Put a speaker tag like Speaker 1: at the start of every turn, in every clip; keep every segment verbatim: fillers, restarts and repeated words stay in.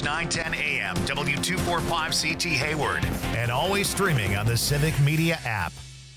Speaker 1: nine ten A M, W two forty-five C T Hayward, and always streaming on the Civic Media app.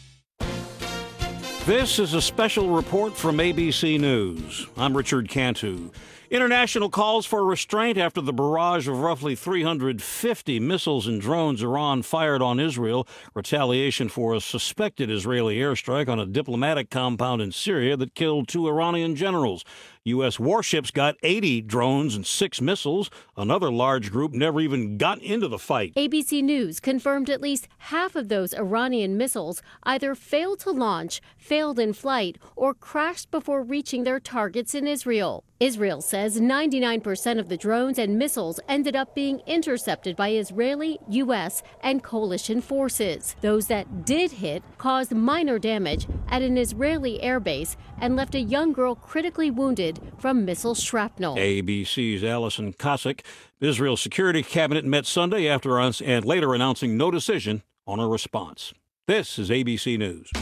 Speaker 2: This is a special report from A B C News. I'm Richard Cantu. International calls for restraint after the barrage of roughly three hundred fifty missiles and drones Iran fired on Israel, retaliation for a suspected Israeli airstrike on a diplomatic compound in Syria that killed two Iranian generals. U S warships got eighty drones and six missiles. Another large group never even got into the fight.
Speaker 3: A B C News confirmed at least half of those Iranian missiles either failed to launch, failed in flight, or crashed before reaching their targets in Israel. Israel says ninety-nine percent of the drones and missiles ended up being intercepted by Israeli, U S, and coalition forces. Those that did hit caused minor damage at an Israeli airbase and left a young girl critically wounded from missile shrapnel.
Speaker 2: A B C's Alison Kosik. Israel's Security Cabinet met Sunday after us and later announcing no decision on a response. This is A B C News.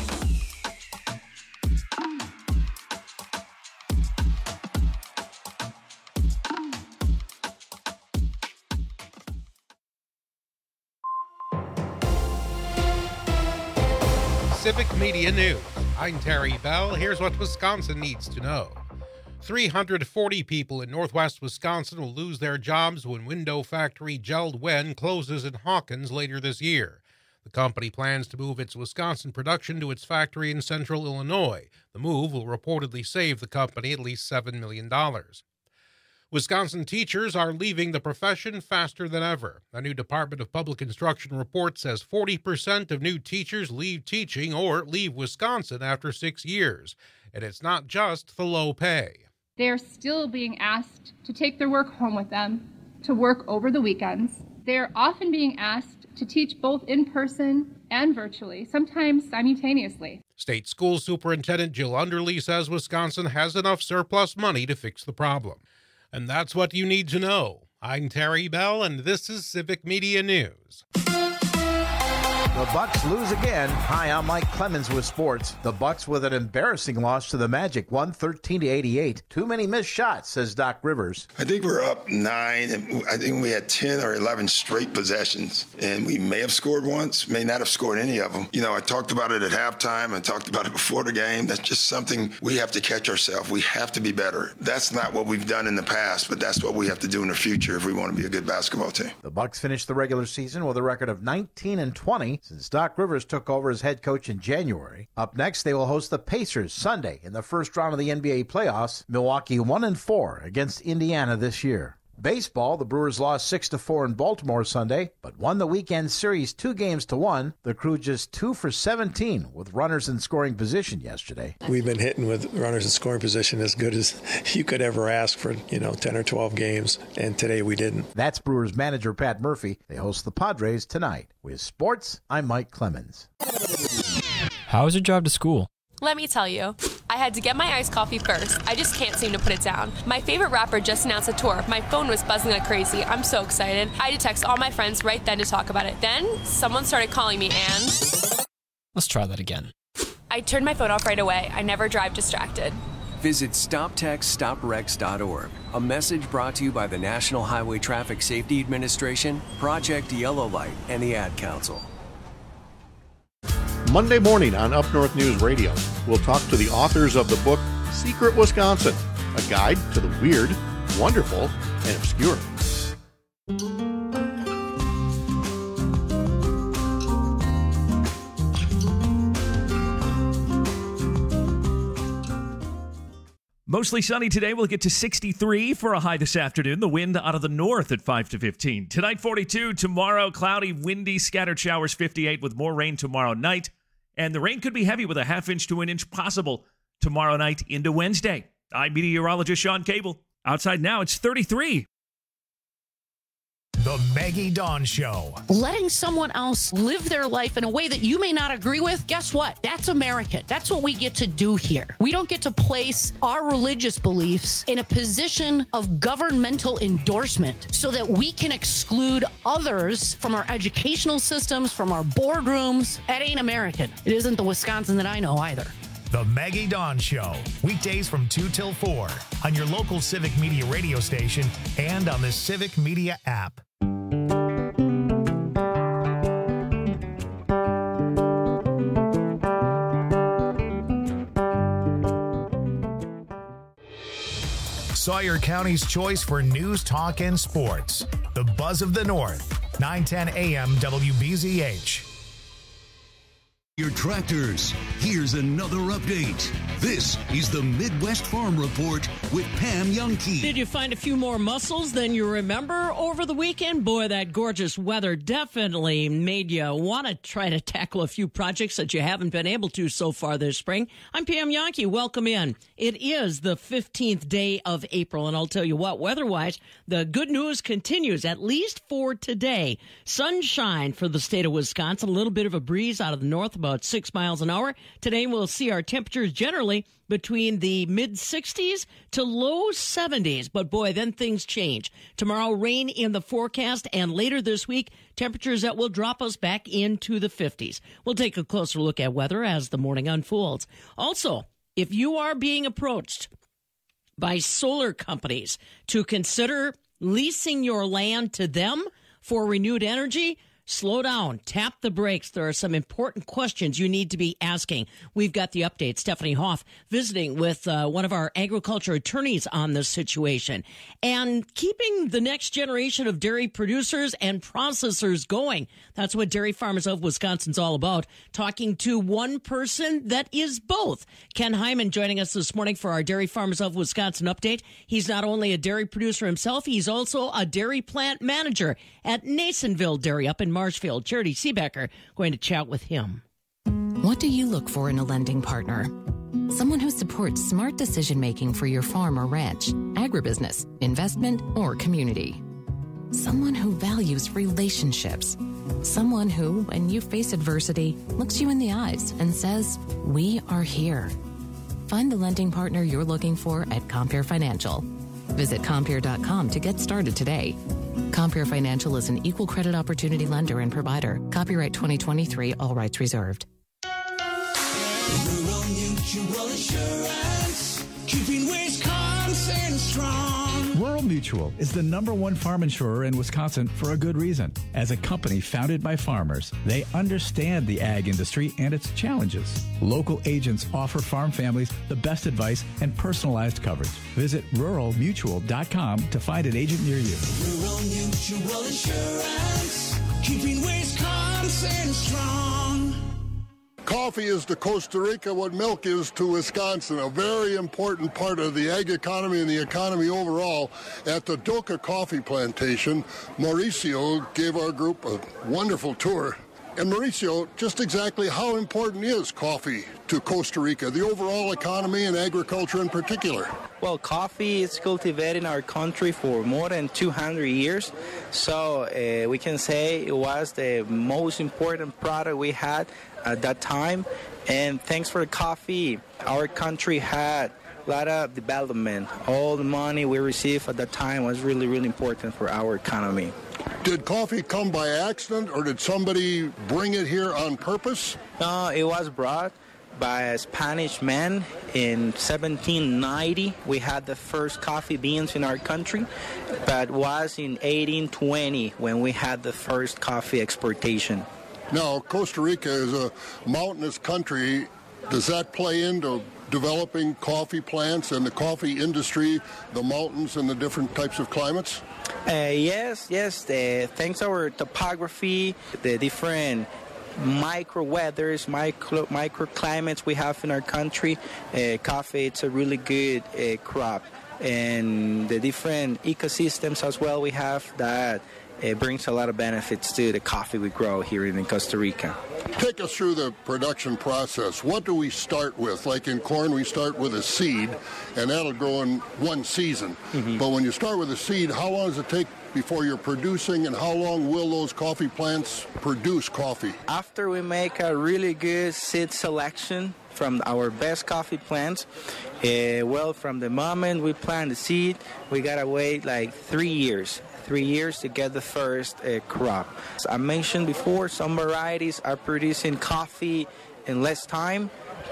Speaker 4: Civic Media News. I'm Terry Bell. Here's what Wisconsin needs to know. three hundred forty people in northwest Wisconsin will lose their jobs when window factory JELD-WEN closes in Hawkins later this year. The company plans to move its Wisconsin production to its factory in central Illinois. The move will reportedly save the company at least seven million dollars. Wisconsin teachers are leaving the profession faster than ever. A new Department of Public Instruction report says forty percent of new teachers leave teaching or leave Wisconsin after six years. And it's not just the low pay.
Speaker 5: They're still being asked to take their work home with them, to work over the weekends. They're often being asked to teach both in person and virtually, sometimes simultaneously.
Speaker 4: State School Superintendent Jill Underly says Wisconsin has enough surplus money to fix the problem. And that's what you need to know. I'm Terry Bell, and this is Civic Media News.
Speaker 6: The Bucks lose again. Hi, I'm Mike Clemens with sports. The Bucks with an embarrassing loss to the Magic, one thirteen to eighty-eight. Too many missed shots, says Doc Rivers.
Speaker 7: I think we're up nine, and I think we had ten or eleven straight possessions, and we may have scored once, may not have scored any of them. You know, I talked about it at halftime. I talked about it before the game. That's just something we have to catch ourselves. We have to be better. That's not what we've done in the past, but that's what we have to do in the future if we want to be a good basketball team.
Speaker 6: The Bucks finished the regular season with a record of nineteen and twenty. Since Doc Rivers took over as head coach in January. Up next, they will host the Pacers Sunday in the first round of the N B A playoffs. Milwaukee one and four against Indiana this year. Baseball, the Brewers lost six to four in Baltimore Sunday, but won the weekend series two games to one. The Crew just two for seventeen with runners in scoring position yesterday.
Speaker 8: We've been hitting with runners in scoring position as good as you could ever ask for, you know, ten or twelve games, and today we didn't.
Speaker 6: That's Brewers manager Pat Murphy. They host the Padres tonight. With sports, I'm Mike Clemens.
Speaker 9: How was your drive to school?
Speaker 10: Let me tell you, I had to get my iced coffee first. I just can't seem to put it down. My favorite rapper just announced a tour. My phone was buzzing like crazy. I'm so excited. I had to text all my friends right then to talk about it. Then, someone started calling me and...
Speaker 9: Let's try that again.
Speaker 10: I turned my phone off right away. I never drive distracted.
Speaker 11: Visit stop text stop wrecks dot org. A message brought to you by the National Highway Traffic Safety Administration, Project Yellow Light, and the Ad Council.
Speaker 12: Monday morning on Up North News Radio, we'll talk to the authors of the book Secret Wisconsin, a guide to the weird, wonderful, and obscure.
Speaker 13: Mostly sunny today. We'll get to sixty-three for a high this afternoon. The wind out of the north at five to fifteen. Tonight, forty-two. Tomorrow, cloudy, windy, scattered showers, fifty-eight, with more rain tomorrow night. And the rain could be heavy with a half inch to an inch possible tomorrow night into Wednesday. I'm meteorologist Sean Cable. Outside now, it's thirty-three.
Speaker 1: The Maggie Dawn Show.
Speaker 14: Letting someone else live their life in a way that you may not agree with, guess what? That's American. That's what we get to do here. We don't get to place our religious beliefs in a position of governmental endorsement so that we can exclude others from our educational systems, from our boardrooms. That ain't American. It isn't the Wisconsin that I know either.
Speaker 1: The Maggie Dawn Show, weekdays from two till four on your local Civic Media radio station and on the Civic Media app. Sawyer County's choice for news, talk, and sports. The Buzz of the North, nine ten A M W B Z H.
Speaker 15: Your tractors. Here's another update. This is the Midwest Farm Report with Pam Youngkey.
Speaker 16: Did you find a few more mussels than you remember over the weekend? Boy, that gorgeous weather definitely made you want to try to tackle a few projects that you haven't been able to so far this spring. I'm Pam Youngkey. Welcome in. It is the fifteenth day of April, and I'll tell you what, weather-wise, the good news continues, at least for today. Sunshine for the state of Wisconsin, a little bit of a breeze out of the north, about About six miles an hour. Today we'll see our temperatures generally between the mid sixties to low seventies. But boy, then things change. Tomorrow, rain in the forecast, and later this week, temperatures that will drop us back into the fifties. We'll take a closer look at weather as the morning unfolds. Also, if you are being approached by solar companies to consider leasing your land to them for renewed energy, slow down, tap the brakes. There are some important questions you need to be asking. We've got the update. Stephanie Hoff visiting with uh, one of our agriculture attorneys on this situation. And keeping the next generation of dairy producers and processors going. That's what Dairy Farmers of Wisconsin's all about. Talking to one person that is both. Ken Hyman joining us this morning for our Dairy Farmers of Wisconsin update. He's not only a dairy producer himself, he's also a dairy plant manager at Nasonville Dairy up in Marshfield. Charity Seebecker going to chat with him.
Speaker 17: What do you look for in a lending partner? Someone who supports smart decision-making for your farm or ranch, agribusiness, investment, or community. Someone who values relationships. Someone who, when you face adversity, looks you in the eyes and says, "We are here." Find the lending partner you're looking for at Compeer Financial. Visit Compeer dot com to get started today. Compeer Financial is an equal credit opportunity lender and provider. Copyright twenty twenty-three, all rights reserved.
Speaker 18: Rural Mutual Insurance, keeping Wisconsin strong.
Speaker 19: Rural Mutual is the number one farm insurer in Wisconsin for a good reason. As a company founded by farmers, they understand the ag industry and its challenges. Local agents offer farm families the best advice and personalized coverage. Visit rural mutual dot com to find an agent near you.
Speaker 18: Rural Mutual Insurance, keeping Wisconsin strong.
Speaker 20: Coffee is to Costa Rica what milk is to Wisconsin, a very important part of the ag economy and the economy overall. At the Doka Coffee Plantation, Mauricio gave our group a wonderful tour. And Mauricio, just exactly how important is coffee to Costa Rica, the overall economy and agriculture in particular?
Speaker 21: Well, coffee is cultivated in our country for more than two hundred years, so uh, we can say it was the most important product we had at that time. And thanks for the coffee, our country had a lot of development. All the money we received at that time was really, really important for our economy.
Speaker 20: Did coffee come by accident, or did somebody bring it here on purpose?
Speaker 21: No, it was brought by a Spanish man in seventeen ninety. We had the first coffee beans in our country, but it was in eighteen twenty when we had the first coffee exportation.
Speaker 20: Now, Costa Rica is a mountainous country. Does that play into developing coffee plants and the coffee industry, the mountains and the different types of climates?
Speaker 21: Uh, yes, yes. The, thanks to our topography, the different micro weathers, micro microclimates we have in our country, uh, coffee it's a really good uh, crop, and the different ecosystems as well we have that it brings a lot of benefits to the coffee we grow here in Costa Rica.
Speaker 20: Take us through the production process. What do we start with? Like in corn, we start with a seed, and that'll grow in one season. Mm-hmm. But when you start with a seed, how long does it take before you're producing, and how long will those coffee plants produce coffee?
Speaker 21: After we make a really good seed selection from our best coffee plants, uh, well, from the moment we plant the seed, we gotta wait like three years. Three years to get the first uh, crop. As I mentioned before, some varieties are producing coffee in less time,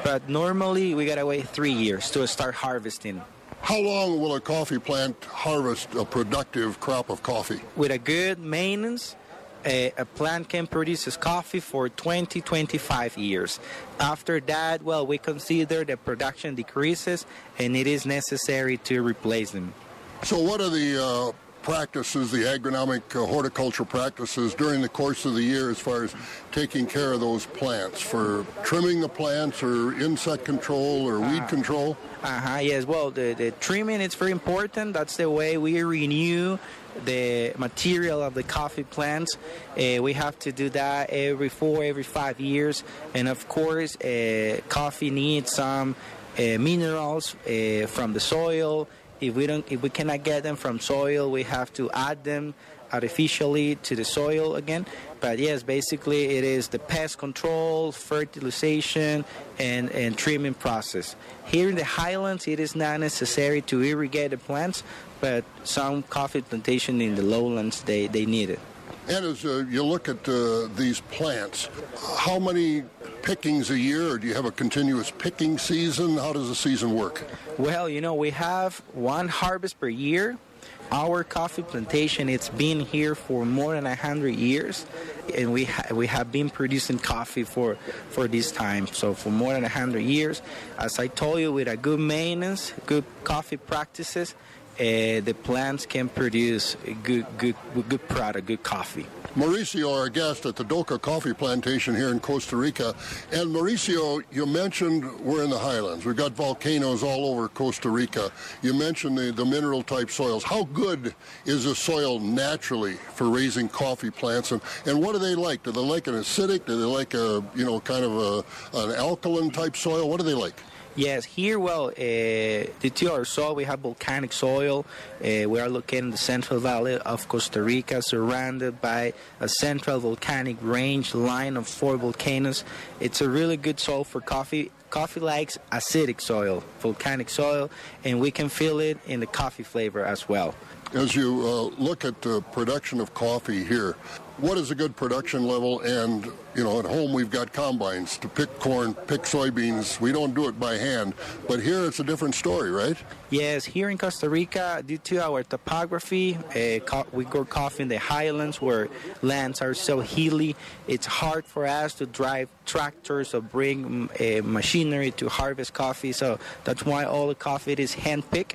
Speaker 21: but normally we gotta wait three years to start harvesting.
Speaker 20: How long will a coffee plant harvest a productive crop of coffee?
Speaker 21: With a good maintenance, a, a plant can produce coffee for twenty, twenty-five years. After that, well, we consider the production decreases and it is necessary to replace them.
Speaker 20: So what are the uh, practices, the agronomic uh, horticultural practices during the course of the year as far as taking care of those plants, for trimming the plants or insect control or weed uh, control?
Speaker 21: Uh-huh, yes, well, the, the trimming is very important. That's the way we renew the material of the coffee plants. Uh, we have to do that every four, every five years. And of course, uh, coffee needs some uh, minerals uh, from the soil. If we don't, if we cannot get them from soil, we have to add them artificially to the soil again. But yes, basically it is the pest control, fertilization, and, and trimming process. Here in the highlands, it is not necessary to irrigate the plants, but some coffee plantation in the lowlands, they, they need it.
Speaker 20: And as uh, you look at uh, these plants, how many pickings a year, or do you have a continuous picking season? How does the season work?
Speaker 21: Well, you know, we have one harvest per year. Our coffee plantation, it's been here for more than one hundred years, and we ha- we have been producing coffee for, for this time, so for more than one hundred years. As I told you, with a good maintenance, good coffee practices, Uh, the plants can produce a good, good, good product, good coffee.
Speaker 20: Mauricio, our guest at the Doka Coffee Plantation here in Costa Rica. And Mauricio, you mentioned we're in the highlands. We've got volcanoes all over Costa Rica. You mentioned the, the mineral type soils. How good is the soil naturally for raising coffee plants? And, and what do they like? Do they like an acidic? Do they like a, you know, kind of a, an alkaline type soil? What do they like?
Speaker 21: Yes, here, well, uh, due to our soil, we have volcanic soil. Uh, we are located in the Central Valley of Costa Rica, surrounded by a central volcanic range line of four volcanoes. It's a really good soil for coffee. Coffee likes acidic soil, volcanic soil, and we can feel it in the coffee flavor as well.
Speaker 20: As you uh, look at the production of coffee here, what is a good production level? And, you know, at home we've got combines to pick corn, pick soybeans. We don't do it by hand. But here it's a different story, right?
Speaker 21: Yes, here in Costa Rica, due to our topography, uh, co- we grow coffee in the highlands where lands are so hilly. It's hard for us to drive tractors or bring uh, machinery to harvest coffee. So that's why all the coffee is hand-picked.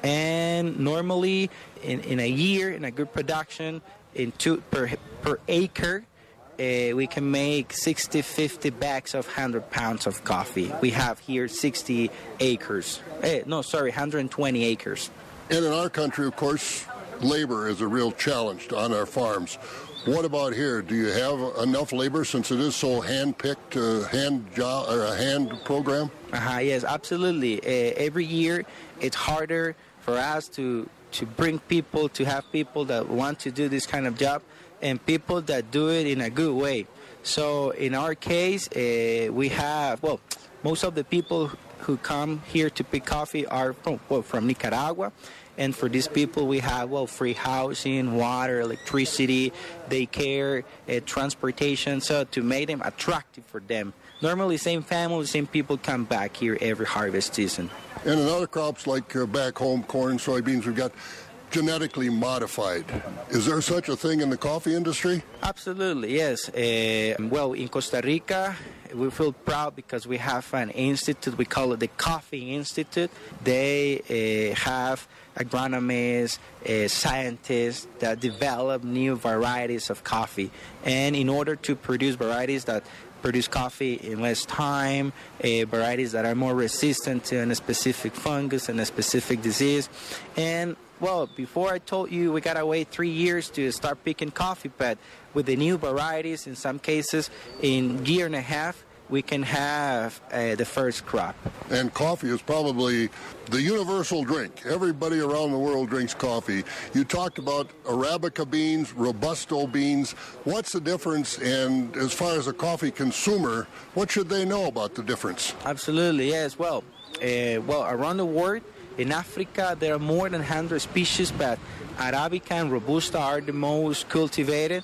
Speaker 21: And normally, in, in a year, in a good production, in two per per acre, uh, we can make sixty, fifty bags of one hundred pounds of coffee. We have here sixty acres. Eh, no, sorry, one hundred twenty acres.
Speaker 20: And in our country, of course, labor is a real challenge on our farms. What about here? Do you have enough labor since it is so hand-picked, uh, hand job or a hand program?
Speaker 21: Uh-huh, yes, absolutely. Uh, every year, it's harder for us to to bring people, to have people that want to do this kind of job, and people that do it in a good way. So in our case, uh, we have, well, most of the people who come here to pick coffee are from, well, from Nicaragua. And for these people, we have, well, free housing, water, electricity, daycare, uh, transportation, so to make them attractive for them. Normally, same family, same people come back here every harvest season.
Speaker 20: And in other crops like uh, back home, corn, soybeans, we've got genetically modified. Is there such a thing in the coffee industry?
Speaker 21: Absolutely, yes. Uh, well, in Costa Rica, we feel proud because we have an institute, we call it the Coffee Institute. They uh, have agronomists, uh, scientists that develop new varieties of coffee. And in order to produce varieties that produce coffee in less time, uh, varieties that are more resistant to a specific fungus and a specific disease. And, well, before I told you we gotta wait three years to start picking coffee, but with the new varieties, in some cases, in a year and a half, we can have uh, the first crop.
Speaker 20: And coffee is probably the universal drink. Everybody around the world drinks coffee. You talked about Arabica beans, Robusto beans. What's the difference? And as far as a coffee consumer, what should they know about the difference?
Speaker 21: Absolutely, yes. Well, uh, well, around the world, in Africa, there are more than one hundred species, but Arabica and Robusta are the most cultivated.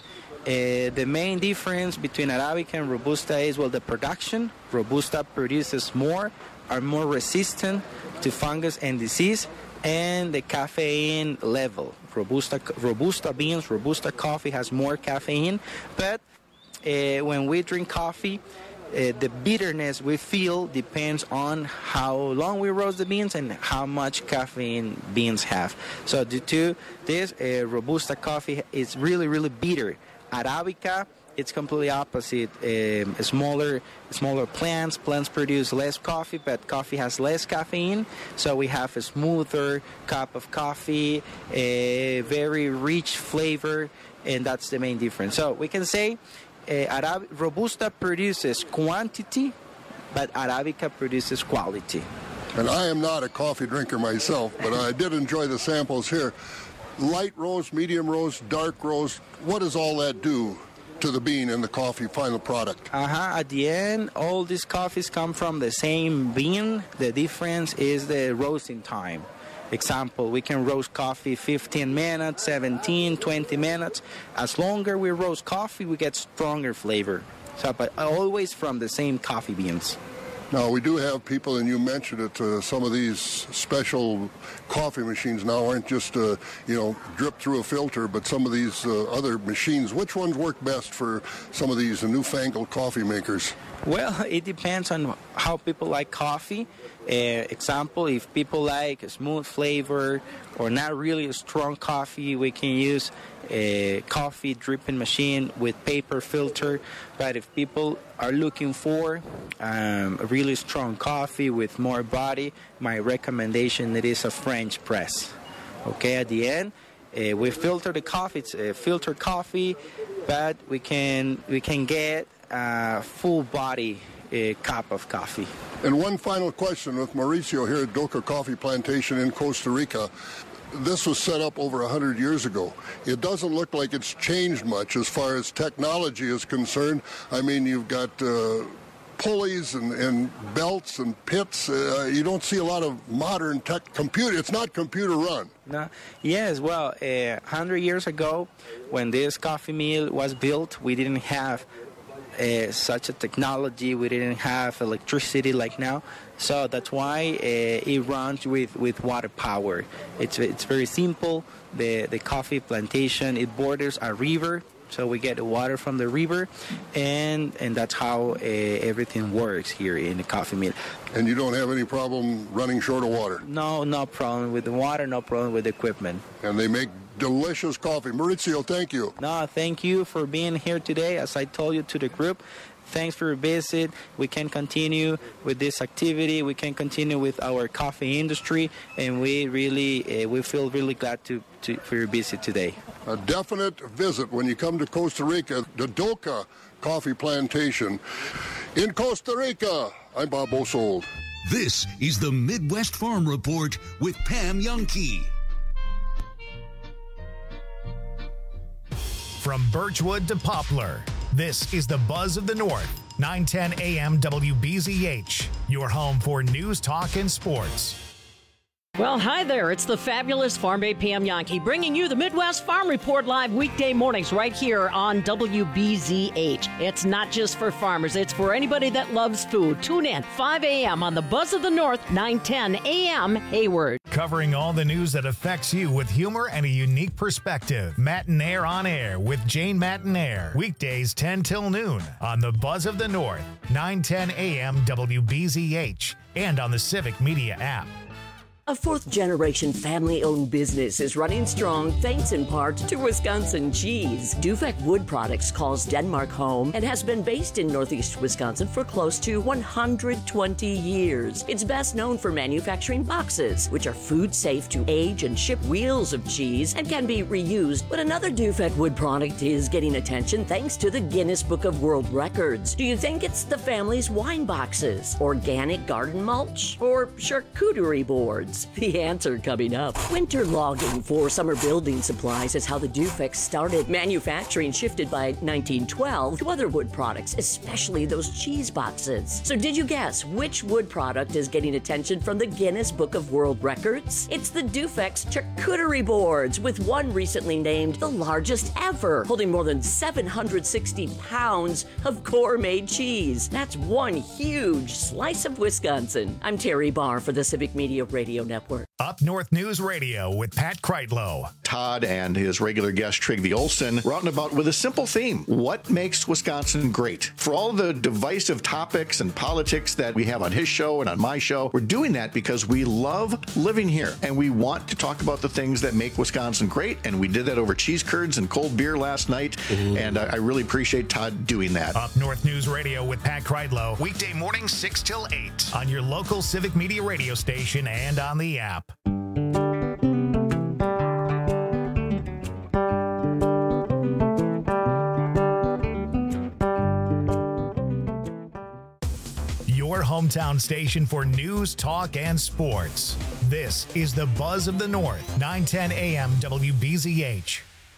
Speaker 21: Uh, the main difference between Arabica and Robusta is, well, the production. Robusta produces more, are more resistant to fungus and disease, and the caffeine level. Robusta, Robusta beans, Robusta coffee has more caffeine, but uh, when we drink coffee, Uh, the bitterness we feel depends on how long we roast the beans and how much caffeine beans have. So due to this, uh, Robusta coffee is really, really bitter. Arabica, it's completely opposite. Um, smaller, smaller plants. Plants produce less coffee, but coffee has less caffeine. So we have a smoother cup of coffee, a very rich flavor, and that's the main difference. So we can say Uh, Arab- Robusta produces quantity, but Arabica produces quality.
Speaker 20: And I am not a coffee drinker myself, but I did enjoy the samples here. Light roast, medium roast, dark roast, what does all that do to the bean and the coffee final product?
Speaker 21: Uh-huh. At the end, all these coffees come from the same bean. The difference is the roasting time. Example, we can roast coffee fifteen minutes, seventeen, twenty minutes. As longer we roast coffee, we get stronger flavor. So, but always from the same coffee beans.
Speaker 20: Now, we do have people, and you mentioned it, uh, some of these special coffee machines now aren't just, uh, you know, drip through a filter, but some of these uh, other machines. Which ones work best for some of these newfangled coffee makers?
Speaker 21: Well, it depends on how people like coffee. Uh, example, if people like a smooth flavor or not really a strong coffee, we can use a coffee dripping machine with paper filter. But if people are looking for um, a really strong coffee with more body, my recommendation it is a French press. Okay, at the end, uh, we filter the coffee. It's a filtered coffee, but we can we can get a full body a cup of coffee.
Speaker 20: And one final question with Mauricio here at Doka Coffee Plantation in Costa Rica. This was set up over one hundred years ago. It doesn't look like it's changed much as far as technology is concerned. I mean, you've got uh, pulleys and, and belts and pits. Uh, you don't see a lot of modern tech computer. It's not computer run.
Speaker 21: No. Yes, well, uh, one hundred years ago, when this coffee mill was built, we didn't have Uh, such a technology. We didn't have electricity like now, so that's why uh, it runs with, with water power. It's it's very simple. The the coffee plantation, it borders a river, so we get the water from the river, and and that's how uh, everything works here in the coffee mill.
Speaker 20: And you don't have any problem running short of water?
Speaker 21: No, no problem with the water, no problem with the equipment.
Speaker 20: And they make delicious coffee. Mauricio, thank you.
Speaker 21: No, thank you for being here today. As I told you to the group, thanks for your visit. We can continue with this activity. We can continue with our coffee industry, and we really, uh, we feel really glad to, to for your visit today.
Speaker 20: A definite visit when you come to Costa Rica, the Doka Coffee Plantation in Costa Rica. I'm Bob Bosold.
Speaker 15: This is the Midwest Farm Report with Pam Jahnke.
Speaker 1: From Birchwood to Poplar, this is the Buzz of the North, nine ten A M W B Z H, your home for news, talk, and sports.
Speaker 16: Well, hi there. It's the fabulous Farm Babe Pam Jahnke bringing you the Midwest Farm Report live weekday mornings right here on W B Z H. It's not just for farmers. It's for anybody that loves food. Tune in five A M on the Buzz of the North, nine ten A M Hayward.
Speaker 1: Covering all the news that affects you with humor and a unique perspective. Matinaire on Air with Jane Matinaire. Weekdays ten till noon on the Buzz of the North, nine ten A M W B Z H, and on the Civic Media app.
Speaker 3: A fourth-generation family-owned business is running strong thanks in part to Wisconsin cheese. Dufek Wood Products calls Denmark home and has been based in northeast Wisconsin for close to one hundred twenty years. It's best known for manufacturing boxes, which are food-safe to age and ship wheels of cheese and can be reused. But another Dufek Wood product is getting attention thanks to the Guinness Book of World Records. Do you think it's the family's wine boxes, organic garden mulch, or charcuterie boards? boards? The answer coming up. Winter logging for summer building supplies is how the Dufex started. Manufacturing shifted by nineteen twelve to other wood products, especially those cheese boxes. So did you guess which wood product is getting attention from the Guinness Book of World Records? It's the Dufex charcuterie boards, with one recently named the largest ever, holding more than seven hundred sixty pounds of gourmet cheese. That's one huge slice of Wisconsin. I'm Terry Barr for the Civic Media Radio Network.
Speaker 1: Up North News Radio with Pat Kreitlow.
Speaker 12: Todd and his regular guest Trygve Olsen were out and about with a simple theme. What makes Wisconsin great? For all the divisive topics and politics that we have on his show and on my show, we're doing that because we love living here and we want to talk about the things that make Wisconsin great. And we did that over cheese curds and cold beer last night. Ooh. And I, I really appreciate Todd doing that.
Speaker 1: Up North News Radio with Pat Kreitlow, weekday mornings six till eight on your local Civic Media radio station and on the app. Your hometown station for news, talk, and sports. This is the Buzz of the North, nine ten A M W B Z H.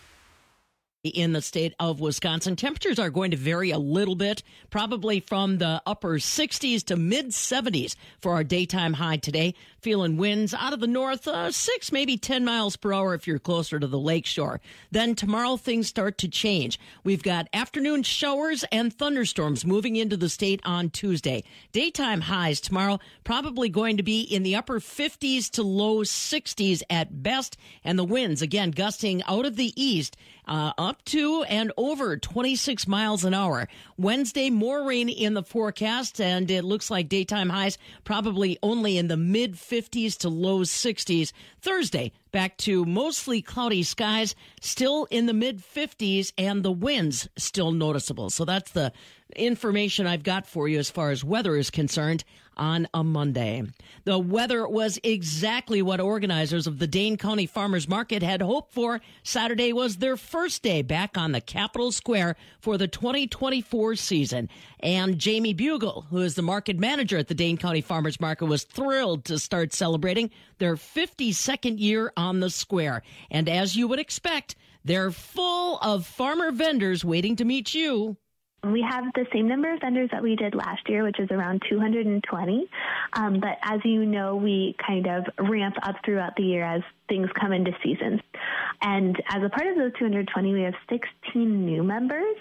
Speaker 16: In the state of Wisconsin, temperatures are going to vary a little bit, probably from the upper sixties to mid seventies for our daytime high today. Feeling winds out of the north, uh, six, maybe ten miles per hour if you're closer to the lakeshore. Then tomorrow things start to change. We've got afternoon showers and thunderstorms moving into the state on Tuesday. Daytime highs tomorrow probably going to be in the upper fifties to low sixties at best. And the winds, again, gusting out of the east uh, up to and over twenty-six miles an hour. Wednesday, more rain in the forecast, and it looks like daytime highs probably only in the mid fifties to low sixties. Thursday, back to mostly cloudy skies, still in the mid fifties, and the winds still noticeable. So that's the information I've got for you as far as weather is concerned on a Monday. The weather was exactly what organizers of the Dane County Farmers Market had hoped for. Saturday was their first day back on the Capitol Square for the twenty twenty-four season. And Jamie Bugle, who is the market manager at the Dane County Farmers Market, was thrilled to start celebrating their fifty-second year on the square. And as you would expect, they're full of farmer vendors waiting to meet you.
Speaker 2: We have the same number of vendors that we did last year, which is around two hundred twenty. Um, but as you know, we kind of ramp up throughout the year as things come into season. And as a part of those two hundred twenty, we have sixteen new members.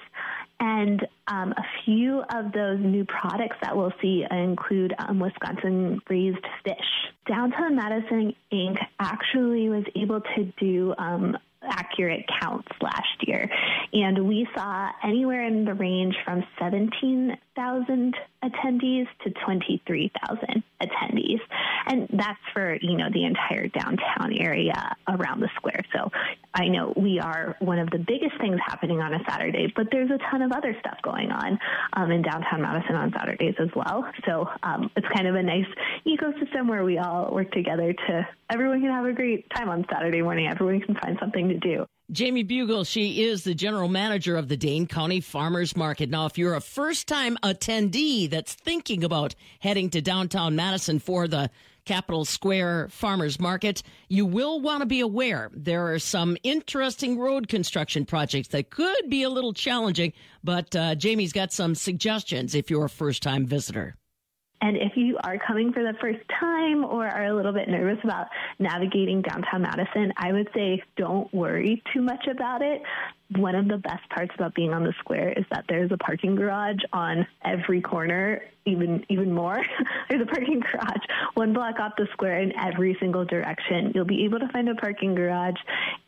Speaker 2: And um, a few of those new products that we'll see include um, Wisconsin raised fish. Downtown Madison Incorporated actually was able to do um, accurate counts last year. And we saw anywhere in the range from seventeen thousand attendees to twenty-three thousand attendees. And that's for, you know, the entire downtown area around the square. So I know we are one of the biggest things happening on a Saturday, but there's a ton of other stuff going on um, in downtown Madison on Saturdays as well. So um, it's kind of a nice ecosystem where we all work together to, everyone can have a great time on Saturday morning. Everyone can find something to do.
Speaker 16: Jamie Bugle, she is the general manager of the Dane County Farmers Market. Now, if you're a first-time attendee that's thinking about heading to downtown Madison for the Capitol Square Farmers Market, you will want to be aware there are some interesting road construction projects that could be a little challenging, but uh, Jamie's got some suggestions if you're a first-time visitor.
Speaker 2: And if you are coming for the first time or are a little bit nervous about navigating downtown Madison, I would say don't worry too much about it. One of the best parts about being on the square is that there's a parking garage on every corner, even even more. There's a parking garage one block off the square in every single direction. You'll be able to find a parking garage.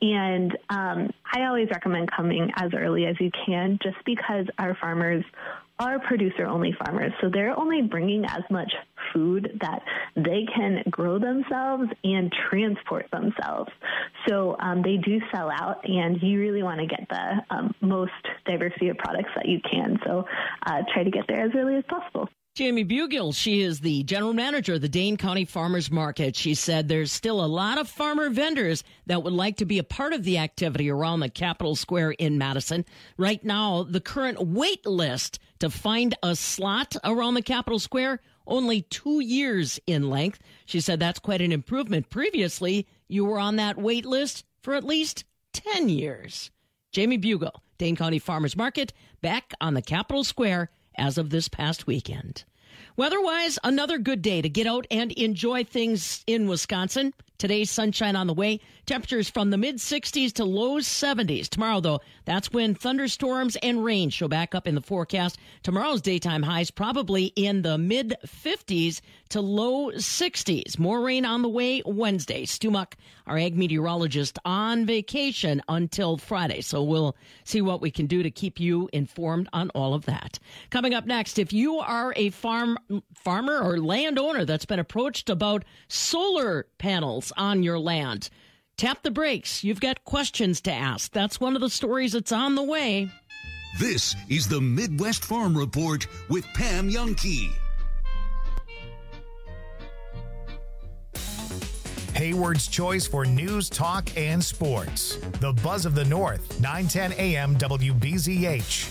Speaker 2: And um, I always recommend coming as early as you can just because our farmers are producer-only farmers, so they're only bringing as much food that they can grow themselves and transport themselves. So um, they do sell out, and you really want to get the um, most diversity of products that you can. So uh, try to get there as early as possible.
Speaker 16: Jamie Bugle, she is the general manager of the Dane County Farmers Market. She said there's still a lot of farmer vendors that would like to be a part of the activity around the Capitol Square in Madison. Right now, the current wait list to find a slot around the Capitol Square, only two years in length. She said that's quite an improvement. Previously, you were on that wait list for at least ten years. Jamie Bugle, Dane County Farmers Market, back on the Capitol Square as of this past weekend. Weather-wise, another good day to get out and enjoy things in Wisconsin. Today's sunshine on the way. Temperatures from the mid-sixties to low seventies. Tomorrow, though, that's when thunderstorms and rain show back up in the forecast. Tomorrow's daytime highs probably in the mid-fifties to low sixties. More rain on the way Wednesday. Stu Muck, our ag meteorologist, on vacation until Friday. So we'll see what we can do to keep you informed on all of that. Coming up next, if you are a farm farmer or landowner that's been approached about solar panels on your land, tap the brakes. You've got questions to ask. That's one of the stories that's on the way.
Speaker 15: This is the Midwest Farm Report with Pam Youngkey.
Speaker 1: Hayward's choice for news, talk, and sports. The Buzz of the North, nine ten A M W B Z H.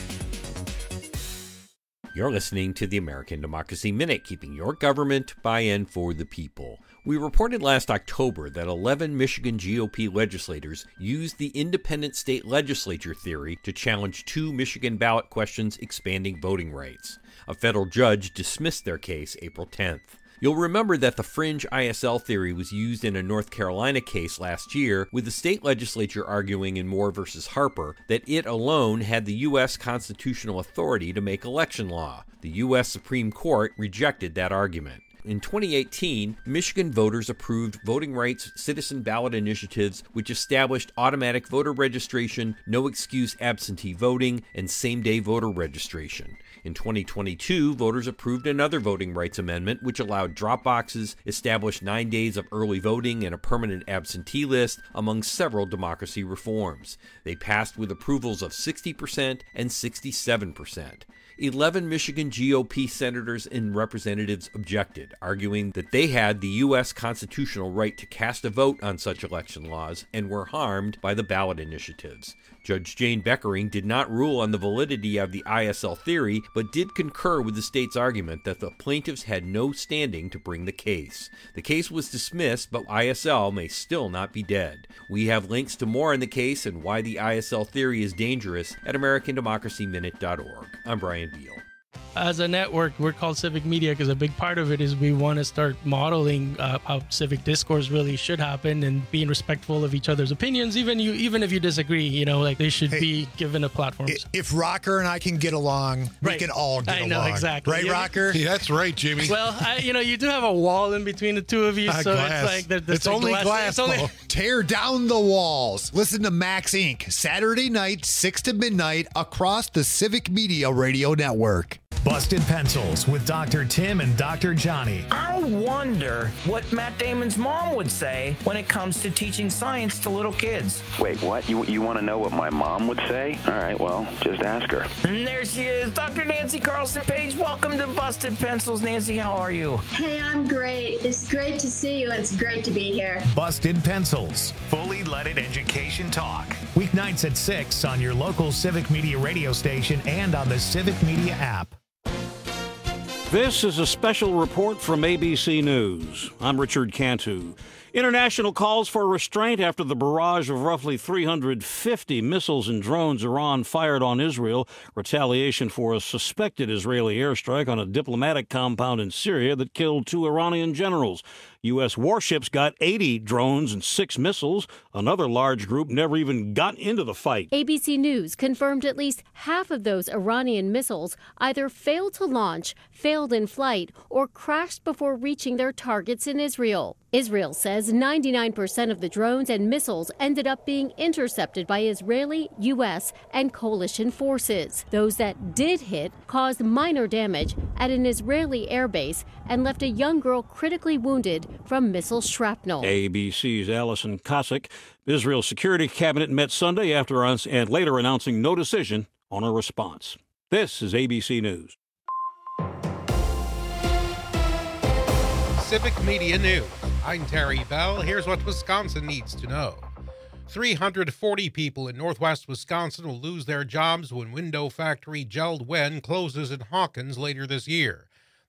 Speaker 5: You're listening to the American Democracy Minute, keeping your government by and for the people. We reported last October that eleven Michigan G O P legislators used the independent state legislature theory to challenge two Michigan ballot questions expanding voting rights. A federal judge dismissed their case April tenth. You'll remember that the fringe I S L theory was used in a North Carolina case last year, with the state legislature arguing in Moore versus Harper that it alone had the U S constitutional authority to make election law. The U S Supreme Court rejected that argument. In twenty eighteen, Michigan voters approved voting rights citizen ballot initiatives which established automatic voter registration, no-excuse absentee voting, and same-day voter registration. In twenty twenty-two, voters approved another voting rights amendment which allowed drop boxes, established nine days of early voting, and a permanent absentee list, among several democracy reforms. They passed with approvals of sixty percent and sixty-seven percent. eleven Michigan G O P senators and representatives objected, arguing that they had the U S constitutional right to cast a vote on such election laws and were harmed by the ballot initiatives. Judge Jane Beckering did not rule on the validity of the I S L theory, but did concur with the state's argument that the plaintiffs had no standing to bring the case. The case was dismissed, but I S L may still not be dead. We have links to more on the case and why the I S L theory is dangerous at American Democracy Minute dot org. I'm Brian Beal.
Speaker 22: As a network, we're called Civic Media because a big part of it is we want to start modeling uh, how civic discourse really should happen and being respectful of each other's opinions, even you, even if you disagree. You know, like they should hey, be given a platform.
Speaker 23: If Rocker and I can get along,
Speaker 22: right.
Speaker 23: we can all get
Speaker 22: I
Speaker 23: along.
Speaker 22: know, exactly.
Speaker 23: Right,
Speaker 22: yeah.
Speaker 23: Rocker?
Speaker 24: Yeah, that's right, Jimmy.
Speaker 22: Well, I, you know, you do have a wall in between the two of you,
Speaker 23: uh,
Speaker 22: so
Speaker 23: glass.
Speaker 22: it's like... The, the
Speaker 23: it's only glass, glass
Speaker 22: it's only...
Speaker 23: Tear down the walls. Listen to Max Incorporated. Saturday night, six to midnight, across the Civic Media Radio Network.
Speaker 1: Busted Pencils with Doctor Tim and Doctor Johnny.
Speaker 25: I wonder what Matt Damon's mom would say when it comes to teaching science to little kids.
Speaker 26: Wait, what? You you want to know what my mom would say? All right, well, just ask her.
Speaker 25: And there she is, Doctor Nancy Carlson Page. Welcome to Busted Pencils. Nancy, how are you?
Speaker 27: Hey, I'm great. It's great to see you. It's great to be here.
Speaker 1: Busted Pencils. Fully leaded education talk. Weeknights at six on your local Civic Media radio station and on the Civic Media app.
Speaker 28: This is a special report from A B C News. I'm Richard Cantu. International calls for restraint after the barrage of roughly three hundred fifty missiles and drones Iran fired on Israel, retaliation for a suspected Israeli airstrike on a diplomatic compound in Syria that killed two Iranian generals. U S warships got eighty drones and six missiles. Another large group never even got into the fight.
Speaker 29: A B C News confirmed at least half of those Iranian missiles either failed to launch, failed in flight, or crashed before reaching their targets in Israel. Israel says ninety-nine percent of the drones and missiles ended up being intercepted by Israeli, U S, and coalition forces. Those that did hit caused minor damage at an Israeli airbase and left a young girl critically wounded from missile shrapnel.
Speaker 28: A B C's Alison Kosik. Israel's Security Cabinet met Sunday after us and later announcing no decision on a response. This is A B C News.
Speaker 4: Civic Media News. I'm Terry Bell. Here's what Wisconsin needs to know. three hundred forty people in northwest Wisconsin will lose their jobs when window factory Jeld-Wen closes in Hawkins later this year.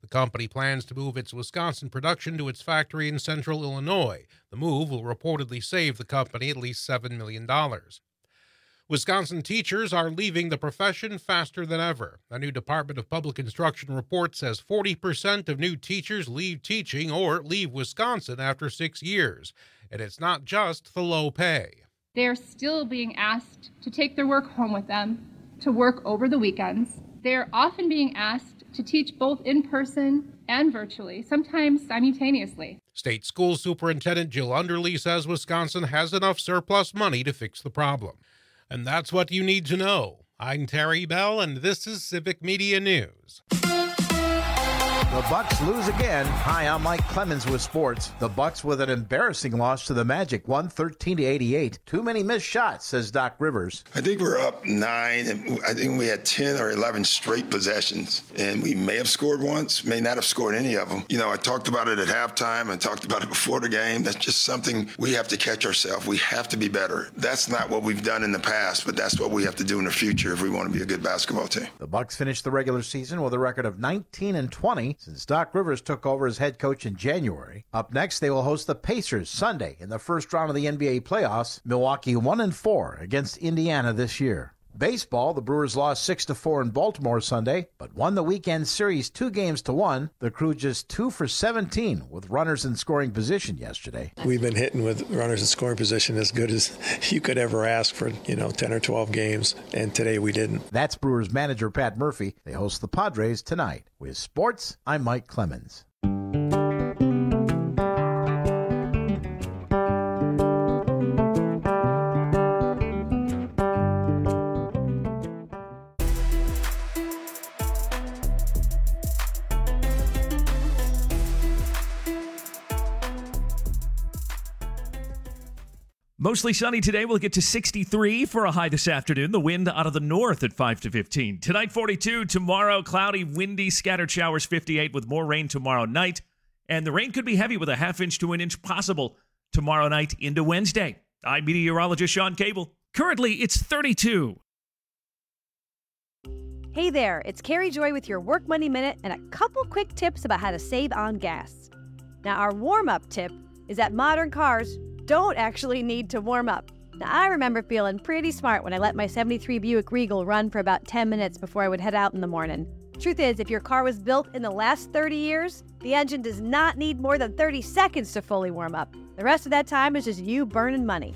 Speaker 4: The company plans to move its Wisconsin production to its factory in central Illinois. The move will reportedly save the company at least seven million dollars. Wisconsin teachers are leaving the profession faster than ever. A new Department of Public Instruction report says forty percent of new teachers leave teaching or leave Wisconsin after six years. And it's not just the low pay.
Speaker 6: They're still being asked to take their work home with them, to work over the weekends. They're often being asked to teach both in person and virtually, sometimes simultaneously.
Speaker 4: State School Superintendent Jill Underly says Wisconsin has enough surplus money to fix the problem. And that's what you need to know. I'm Terry Bell, and this is Civic Media News.
Speaker 7: The Bucks lose again. Hi, I'm Mike Clemens with sports. The Bucks with an embarrassing loss to the Magic, one thirteen to eighty-eight. Too many missed shots, says Doc Rivers.
Speaker 8: I think we're up nine, and I think we had ten or eleven straight possessions, and we may have scored once, may not have scored any of them. You know, I talked about it at halftime and talked about it before the game. That's just something we have to catch ourselves. We have to be better. That's not what we've done in the past, but that's what we have to do in the future if we want to be a good basketball team.
Speaker 7: The Bucks finished the regular season with a record of nineteen and twenty since Doc Rivers took over as head coach in January. Up next, they will host the Pacers Sunday in the first round of the N B A playoffs. Milwaukee one and four against Indiana this year. Baseball, the Brewers lost six to four in Baltimore Sunday, but won the weekend series two games to one. The Crew just two for seventeen with runners in scoring position yesterday.
Speaker 9: We've been hitting with runners in scoring position as good as you could ever ask for, you know, ten or twelve games, and today we didn't.
Speaker 7: That's Brewers manager Pat Murphy. They host the Padres tonight. With sports, I'm Mike Clemens.
Speaker 10: Mostly sunny today. We'll get to sixty-three for a high this afternoon. The wind out of the north at five to fifteen. Tonight, forty-two. Tomorrow, cloudy, windy, scattered showers, fifty-eight, with more rain tomorrow night. And the rain could be heavy with a half inch to an inch possible tomorrow night into Wednesday. I'm meteorologist Sean Cable. Currently, it's thirty-two.
Speaker 11: Hey there, it's Carrie Joy with your Work Money Minute and a couple quick tips about how to save on gas. Now, our warm-up tip is that modern cars don't actually need to warm up. Now, I remember feeling pretty smart when I let my seventy-three Buick Regal run for about ten minutes before I would head out in the morning. Truth is, if your car was built in the last thirty years, the engine does not need more than thirty seconds to fully warm up. The rest of that time is just you burning money.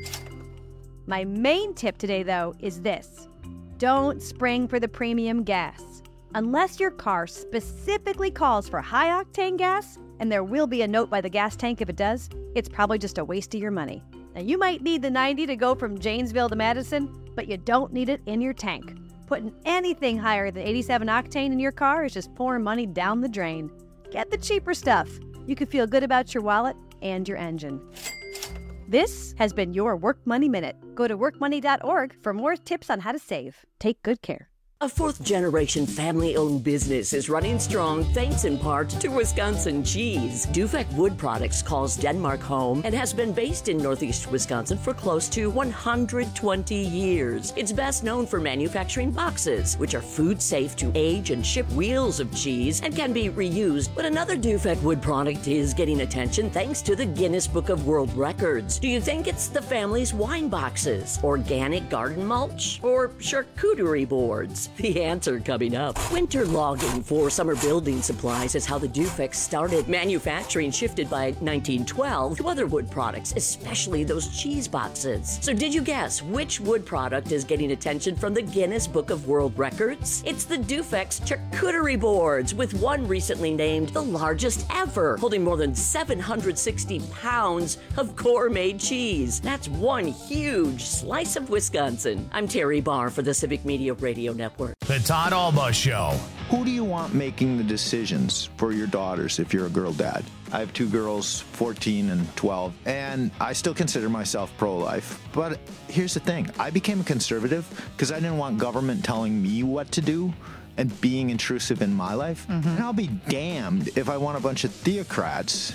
Speaker 11: My main tip today, though, is this. Don't spring for the premium gas. Unless your car specifically calls for high-octane gas, and there will be a note by the gas tank if it does, it's probably just a waste of your money. Now, you might need the ninety to go from Janesville to Madison, but you don't need it in your tank. Putting anything higher than eighty-seven octane in your car is just pouring money down the drain. Get the cheaper stuff. You can feel good about your wallet and your engine. This has been your Work Money Minute. Go to work money dot org for more tips on how to save. Take good care.
Speaker 3: A fourth-generation family-owned business is running strong thanks in part to Wisconsin cheese. Dufek Wood Products calls Denmark home and has been based in northeast Wisconsin for close to one hundred twenty years. It's best known for manufacturing boxes, which are food safe to age and ship wheels of cheese and can be reused. But another Dufek Wood product is getting attention thanks to the Guinness Book of World Records. Do you think it's the family's wine boxes, organic garden mulch, or charcuterie boards? The answer coming up. Winter logging for summer building supplies is how the Dufeks started. Manufacturing shifted by nineteen twelve to other wood products, especially those cheese boxes. So did you guess which wood product is getting attention from the Guinness Book of World Records? It's the Dufeks charcuterie boards, with one recently named the largest ever, holding more than seven hundred sixty pounds of gourmet cheese. That's one huge slice of Wisconsin. I'm Terry Barr for the Civic Media Radio Network.
Speaker 1: The Todd Alba Show.
Speaker 13: Who do you want making the decisions for your daughters if you're a girl dad? I have two girls, fourteen and twelve, and I still consider myself pro-life. But here's the thing. I became a conservative because I didn't want government telling me what to do and being intrusive in my life. Mm-hmm. And I'll be damned if I want a bunch of theocrats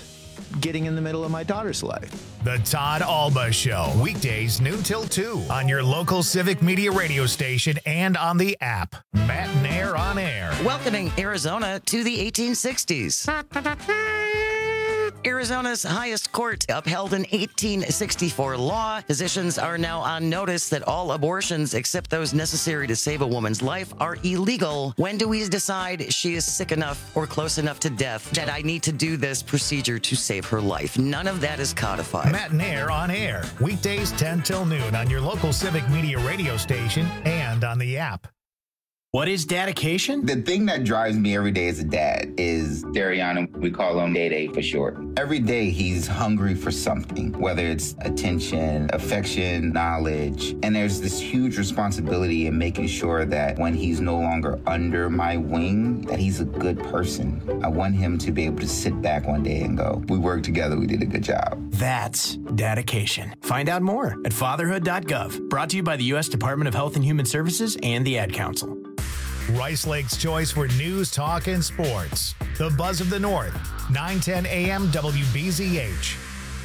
Speaker 13: getting in the middle of my daughter's life.
Speaker 1: The Todd Alba Show, weekdays noon till two on your local Civic Media radio station and on the app. Matt and Air on Air.
Speaker 2: Welcoming Arizona to the eighteen sixties. Arizona's highest court upheld an eighteen sixty-four law. Physicians are now on notice that all abortions except those necessary to save a woman's life are illegal. When do we decide she is sick enough or close enough to death that I need to do this procedure to save her life? None of that is codified.
Speaker 1: Matt and Air on Air, weekdays ten till noon on your local Civic Media radio station and on the app.
Speaker 12: What is dedication?
Speaker 14: The thing that drives me every day as a dad is Dariana. We call him Day Day for short. Every day he's hungry for something, whether it's attention, affection, knowledge. And there's this huge responsibility in making sure that when he's no longer under my wing, that he's a good person. I want him to be able to sit back one day and go, we worked together, we did a good job.
Speaker 12: That's dedication. Find out more at fatherhood dot gov. Brought to you by the U S Department of Health and Human Services and the Ad Council.
Speaker 1: Rice Lake's choice for news, talk, and sports. The Buzz of the North, nine ten A M W B Z H.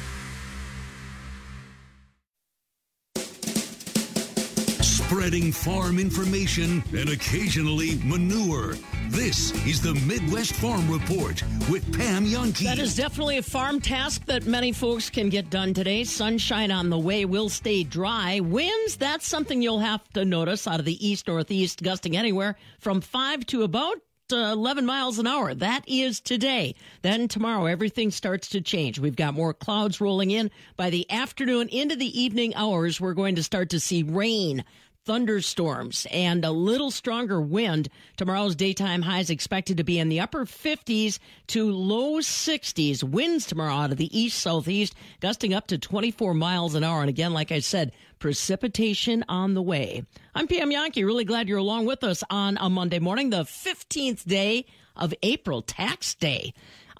Speaker 15: Spreading farm information and occasionally manure. This is the Midwest Farm Report with Pam Jahnke.
Speaker 16: That is definitely a farm task that many folks can get done today. Sunshine on the way, will stay dry. Winds, that's something you'll have to notice out of the east-northeast, gusting anywhere from five to about uh, eleven miles an hour. That is today. Then tomorrow, everything starts to change. We've got more clouds rolling in. By the afternoon into the evening hours, we're going to start to see rain, thunderstorms, and a little stronger wind. Tomorrow's daytime highs expected to be in the upper fifties to low sixties. Winds tomorrow out of the east-southeast, gusting up to twenty-four miles an hour. And again, like I said, precipitation on the way. I'm Pam Jahnke. Really glad you're along with us on a Monday morning, the fifteenth day of April, tax day.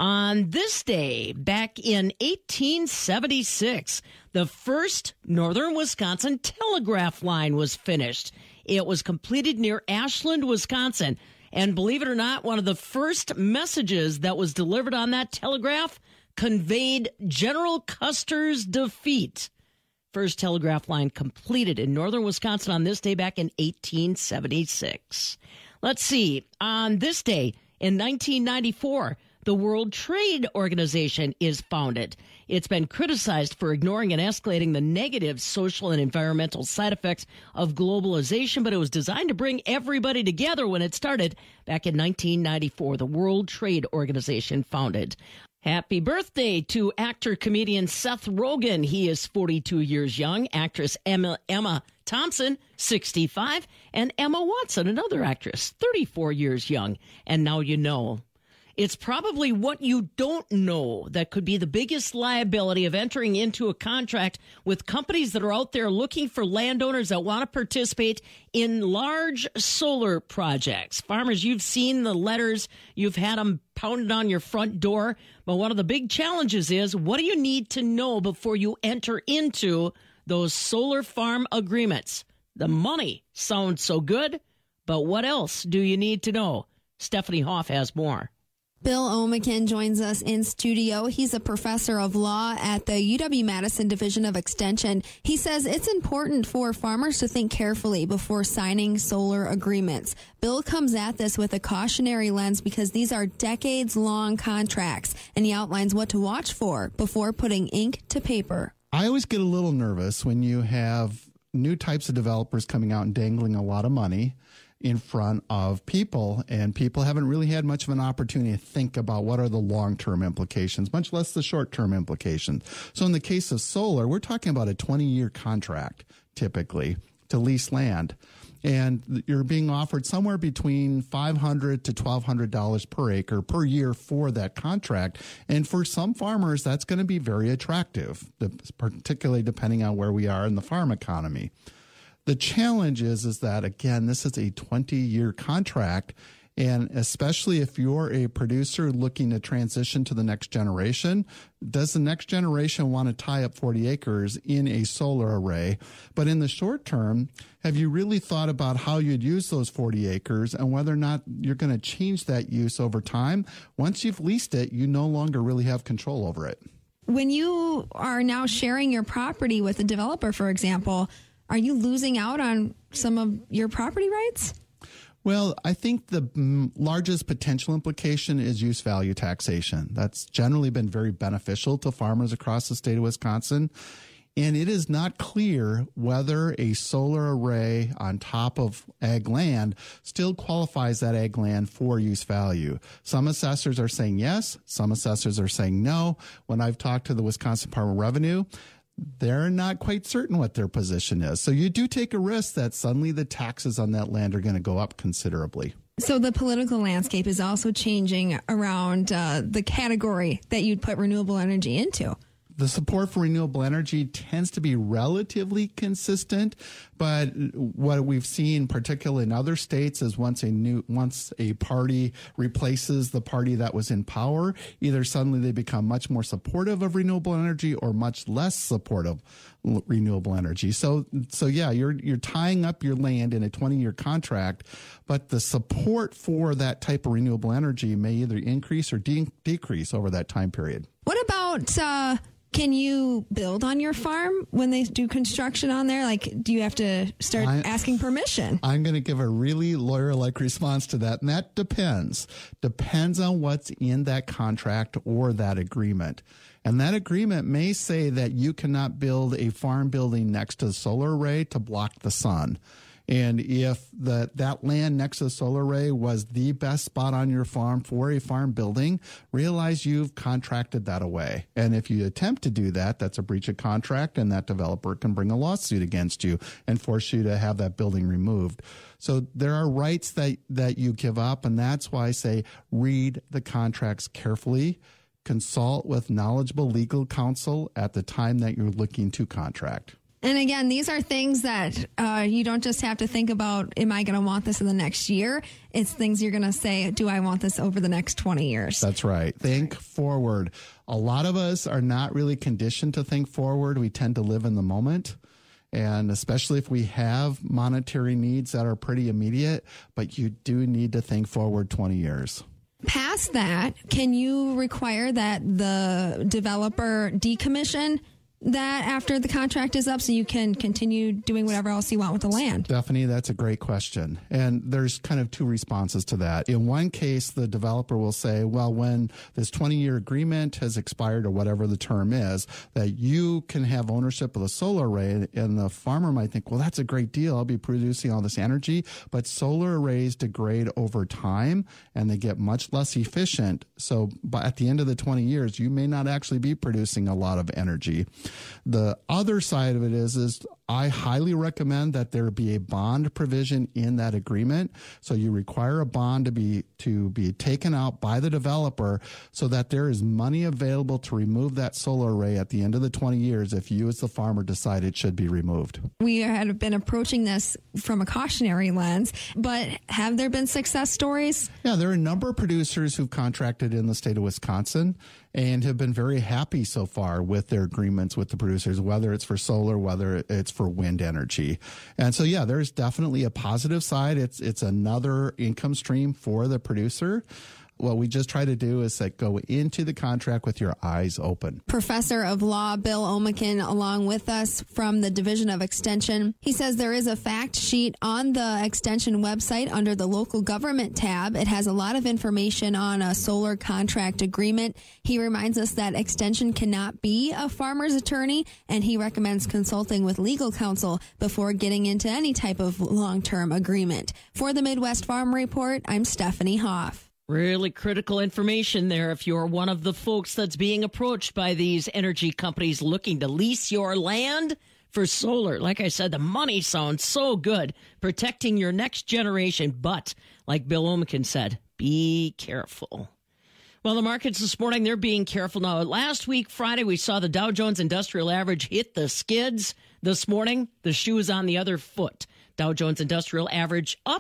Speaker 16: On this day, back in eighteen seventy-six, the first northern Wisconsin telegraph line was finished. It was completed near Ashland, Wisconsin. And believe it or not, one of the first messages that was delivered on that telegraph conveyed General Custer's defeat. First telegraph line completed in northern Wisconsin on this day back in eighteen seventy-six. Let's see. On this day in nineteen ninety-four, the World Trade Organization is founded. It's been criticized for ignoring and escalating the negative social and environmental side effects of globalization, but it was designed to bring everybody together when it started back in nineteen ninety-four. The World Trade Organization founded. Happy birthday to actor-comedian Seth Rogen. He is forty-two years young. Actress Emma, Emma Thompson, sixty-five. And Emma Watson, another actress, thirty-four years young. And now you know. It's probably what you don't know that could be the biggest liability of entering into a contract with companies that are out there looking for landowners that want to participate in large solar projects. Farmers, you've seen the letters. You've had them pounded on your front door. But one of the big challenges is, what do you need to know before you enter into those solar farm agreements? The money sounds so good, but what else do you need to know? Stephanie Hoff has more.
Speaker 17: Bill Omican joins us in studio. He's a professor of law at the U W-Madison Division of Extension. He says it's important for farmers to think carefully before signing solar agreements. Bill comes at this with a cautionary lens because these are decades-long contracts, and he outlines what to watch for before putting ink to paper.
Speaker 18: I always get a little nervous when you have new types of developers coming out and dangling a lot of money in front of people, and people haven't really had much of an opportunity to think about what are the long-term implications, much less the short-term implications. So in the case of solar, we're talking about a twenty-year contract, typically, to lease land. And you're being offered somewhere between five hundred dollars to twelve hundred dollars per acre per year for that contract. And for some farmers, that's going to be very attractive, particularly depending on where we are in the farm economy. The challenge is, is that, again, this is a twenty-year contract, and especially if you're a producer looking to transition to the next generation, does the next generation want to tie up forty acres in a solar array? But in the short term, have you really thought about how you'd use those forty acres and whether or not you're going to change that use over time? Once you've leased it, you no longer really have control over it.
Speaker 17: when you are now sharing your property with a developer, for example, are you losing out on some of your property rights?
Speaker 18: Well, I think the mm, largest potential implication is use value taxation. That's generally been very beneficial to farmers across the state of Wisconsin. And it is not clear whether a solar array on top of ag land still qualifies that ag land for use value. Some assessors are saying yes. Some assessors are saying no. When I've talked to the Wisconsin Department of Revenue, they're not quite certain what their position is. So you do take a risk that suddenly the taxes on that land are going to go up considerably.
Speaker 17: So the political landscape is also changing around uh, the category that you'd put renewable energy into.
Speaker 18: The support for renewable energy tends to be relatively consistent, but what we've seen, particularly in other states, is once a new once a party replaces the party that was in power, either suddenly they become much more supportive of renewable energy or much less supportive of renewable energy. So, so yeah, you're you're tying up your land in a twenty-year contract, but the support for that type of renewable energy may either increase or de- decrease over that time period.
Speaker 17: What about? Uh Can you build on your farm when they do construction on there? Like, do you have to start I, asking permission?
Speaker 18: I'm going to give a really lawyer-like response to that, and that depends. Depends on what's in that contract or that agreement. And that agreement may say that you cannot build a farm building next to the solar array to block the sun. And if the, that land next to the solar array was the best spot on your farm for a farm building, realize you've contracted that away. And if you attempt to do that, that's a breach of contract, and that developer can bring a lawsuit against you and force you to have that building removed. So there are rights that, that you give up, and that's why I say read the contracts carefully. Consult with knowledgeable legal counsel at the time that you're looking to contract.
Speaker 17: And again, these are things that uh, you don't just have to think about, am I going to want this in the next year? It's things you're going to say, do I want this over the next twenty years?
Speaker 18: That's right. Think forward. A lot of us are not really conditioned to think forward. We tend to live in the moment. And especially if we have monetary needs that are pretty immediate, but you do need to think forward twenty years.
Speaker 17: Past that, can you require that the developer decommission that after the contract is up so you can continue doing whatever else you want with the land?
Speaker 18: Stephanie, that's a great question. And there's kind of two responses to that. In one case, the developer will say, well, when this twenty-year agreement has expired or whatever the term is, that you can have ownership of the solar array. And the farmer might think, well, that's a great deal. I'll be producing all this energy. But solar arrays degrade over time and they get much less efficient. So by, at the end of the twenty years, you may not actually be producing a lot of energy. The other side of it is, is I highly recommend that there be a bond provision in that agreement. So you require a bond to be to be taken out by the developer so that there is money available to remove that solar array at the end of the twenty years if you as the farmer decide it should be removed.
Speaker 17: We had been approaching this from a cautionary lens, but have there been success stories?
Speaker 18: Yeah, there are a number of producers who've contracted in the state of Wisconsin and have been very happy so far with their agreements with the producers, whether it's for solar, whether it's for wind energy. And so, yeah, there's definitely a positive side. It's it's another income stream for the producer. What we just try to do is like go into the contract with your eyes open.
Speaker 17: Professor of Law Bill Omican along with us from the Division of Extension. He says there is a fact sheet on the Extension website under the Local Government tab. It has a lot of information on a solar contract agreement. He reminds us that Extension cannot be a farmer's attorney, and he recommends consulting with legal counsel before getting into any type of long-term agreement. For the Midwest Farm Report, I'm Stephanie Hoff.
Speaker 16: Really critical information there if you're one of the folks that's being approached by these energy companies looking to lease your land for solar. Like I said, the money sounds so good, protecting your next generation. But like Bill Omican said, be careful. Well, the markets this morning, they're being careful now. Last week, Friday, we saw the Dow Jones Industrial Average hit the skids. This morning, the shoe is on the other foot. Dow Jones Industrial Average up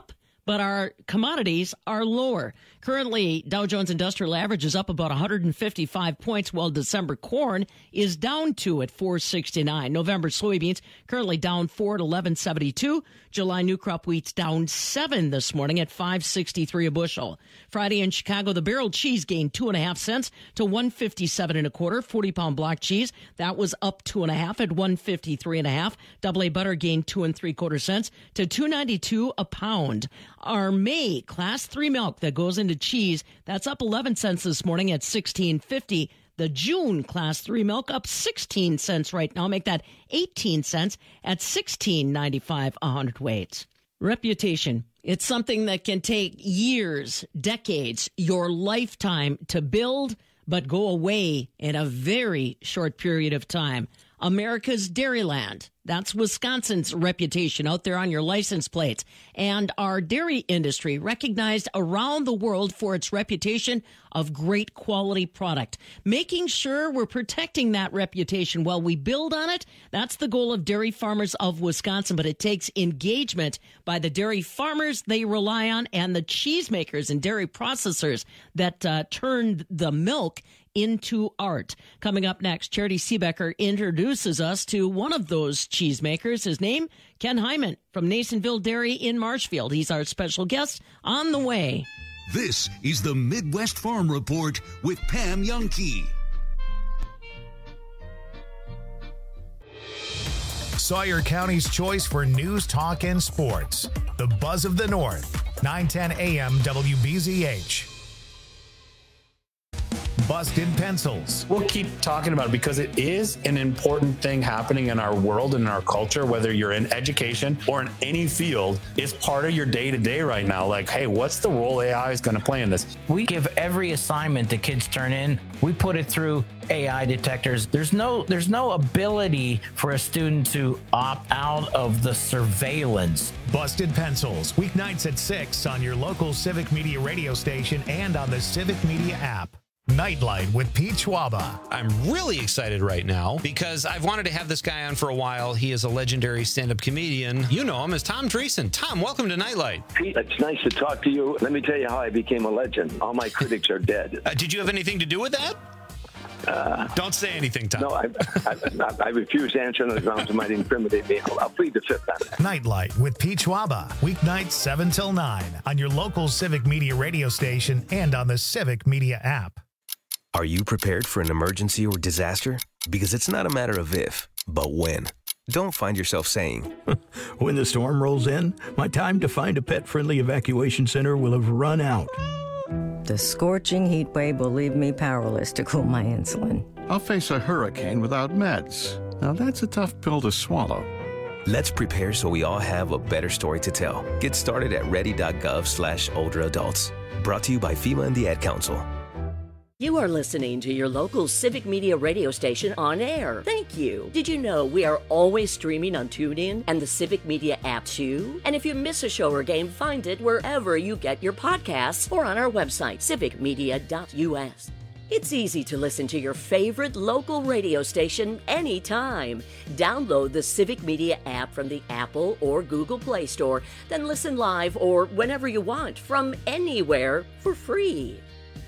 Speaker 16: but our commodities are lower. Currently, Dow Jones Industrial Average is up about one hundred fifty-five points, while December corn is down two at four sixty-nine. November soybeans currently down four at eleven seventy-two. July new crop wheat's down seven this morning at five sixty-three a bushel. Friday in Chicago, the barrel cheese gained two and a half cents to one fifty-seven and a quarter. forty pound block cheese, that was up two and a half at one fifty-three and a half. Double A butter gained two and three quarter cents to two ninety-two a pound. Our May class three milk that goes into cheese, that's up eleven cents this morning at sixteen fifty. The June class three milk up sixteen cents right now. Make that eighteen cents at sixteen ninety-five a hundredweight. Reputation. It's something that can take years, decades, your lifetime to build, but go away in a very short period of time. America's Dairyland. That's Wisconsin's reputation out there on your license plates. And our dairy industry recognized around the world for its reputation of great quality product. Making sure we're protecting that reputation while we build on it, that's the goal of Dairy Farmers of Wisconsin. But it takes engagement by the dairy farmers they rely on and the cheesemakers and dairy processors that uh, turn the milk into art. Coming up next, Charity Seebecker introduces us to one of those cheesemakers. His name, Ken Hyman from Nasonville Dairy in Marshfield. He's our special guest on the way.
Speaker 15: This is the Midwest Farm Report with Pam Jahnke.
Speaker 1: Sawyer County's choice for news, talk, and sports. The Buzz of the North, nine ten A M W B Z H. Busted Pencils.
Speaker 5: We'll keep talking about it because it is an important thing happening in our world and in our culture, whether you're in education or in any field. It's part of your day-to-day right now. Like, hey, what's the role A I is going to play in this?
Speaker 19: We give every assignment the kids turn in, we put it through A I detectors. There's no there's no ability for a student to opt out of the surveillance.
Speaker 1: Busted Pencils, weeknights at six on your local Civic Media radio station and on the Civic Media app. Nightlight with Pete Schwaba.
Speaker 20: I'm really excited right now because I've wanted to have this guy on for a while. He is a legendary stand-up comedian. You know him as Tom Dreesen. Tom, welcome to Nightlight.
Speaker 21: Pete, it's nice to talk to you. Let me tell you how I became a legend. All my critics are dead.
Speaker 20: Uh, did you have anything to do with that?
Speaker 21: Uh,
Speaker 20: Don't say anything, Tom.
Speaker 21: No, I, I, I, I refuse to answer on the grounds it might incriminate me. I'll, I'll plead the fifth on it.
Speaker 1: Nightlight with Pete Schwaba, weeknights seven till nine on your local Civic Media radio station and on the Civic Media app.
Speaker 22: Are you prepared for an emergency or disaster? Because it's not a matter of if, but when. Don't find yourself saying,
Speaker 23: when the storm rolls in, my time to find a pet-friendly evacuation center will have run out.
Speaker 24: The scorching heat wave will leave me powerless to cool my insulin.
Speaker 25: I'll face a hurricane without meds. Now that's a tough pill to swallow.
Speaker 22: Let's prepare so we all have a better story to tell. Get started at ready.gov slash older adults. Brought to you by FEMA and the Ad Council.
Speaker 3: You are listening to your local Civic Media radio station on air. Thank you. Did you know we are always streaming on TuneIn and the Civic Media app too? And if you miss a show or game, find it wherever you get your podcasts or on our website, civic media dot U S. It's easy to listen to your favorite local radio station anytime. Download the Civic Media app from the Apple or Google Play Store, then listen live or whenever you want from anywhere for free.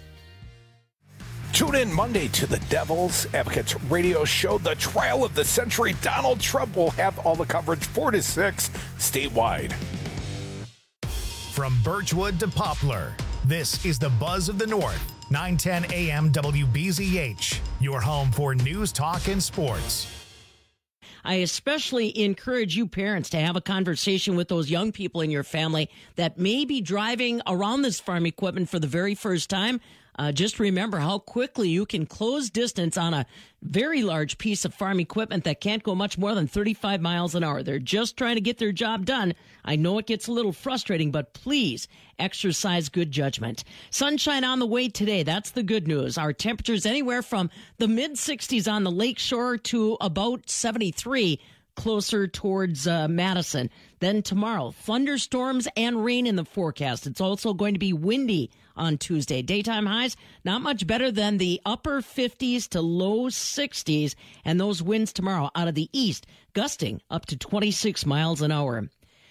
Speaker 26: Tune in Monday to the Devil's Advocates radio show, The Trial of the Century. Donald Trump will have all the coverage four to six statewide.
Speaker 1: From Birchwood to Poplar, this is the Buzz of the North, nine ten A M W B Z H, your home for news, talk, and sports.
Speaker 16: I especially encourage you parents to have a conversation with those young people in your family that may be driving around this farm equipment for the very first time. Uh, just remember how quickly you can close distance on a very large piece of farm equipment that can't go much more than thirty-five miles an hour. They're just trying to get their job done. I know it gets a little frustrating, but please exercise good judgment. Sunshine on the way today. That's the good news. Our temperatures anywhere from the mid sixties on the lake shore to about seventy-three closer towards uh, Madison. Then tomorrow, thunderstorms and rain in the forecast. It's also going to be windy on Tuesday. Daytime highs, not much better than the upper fifties to low sixties. And those winds tomorrow out of the east, gusting up to twenty-six miles an hour.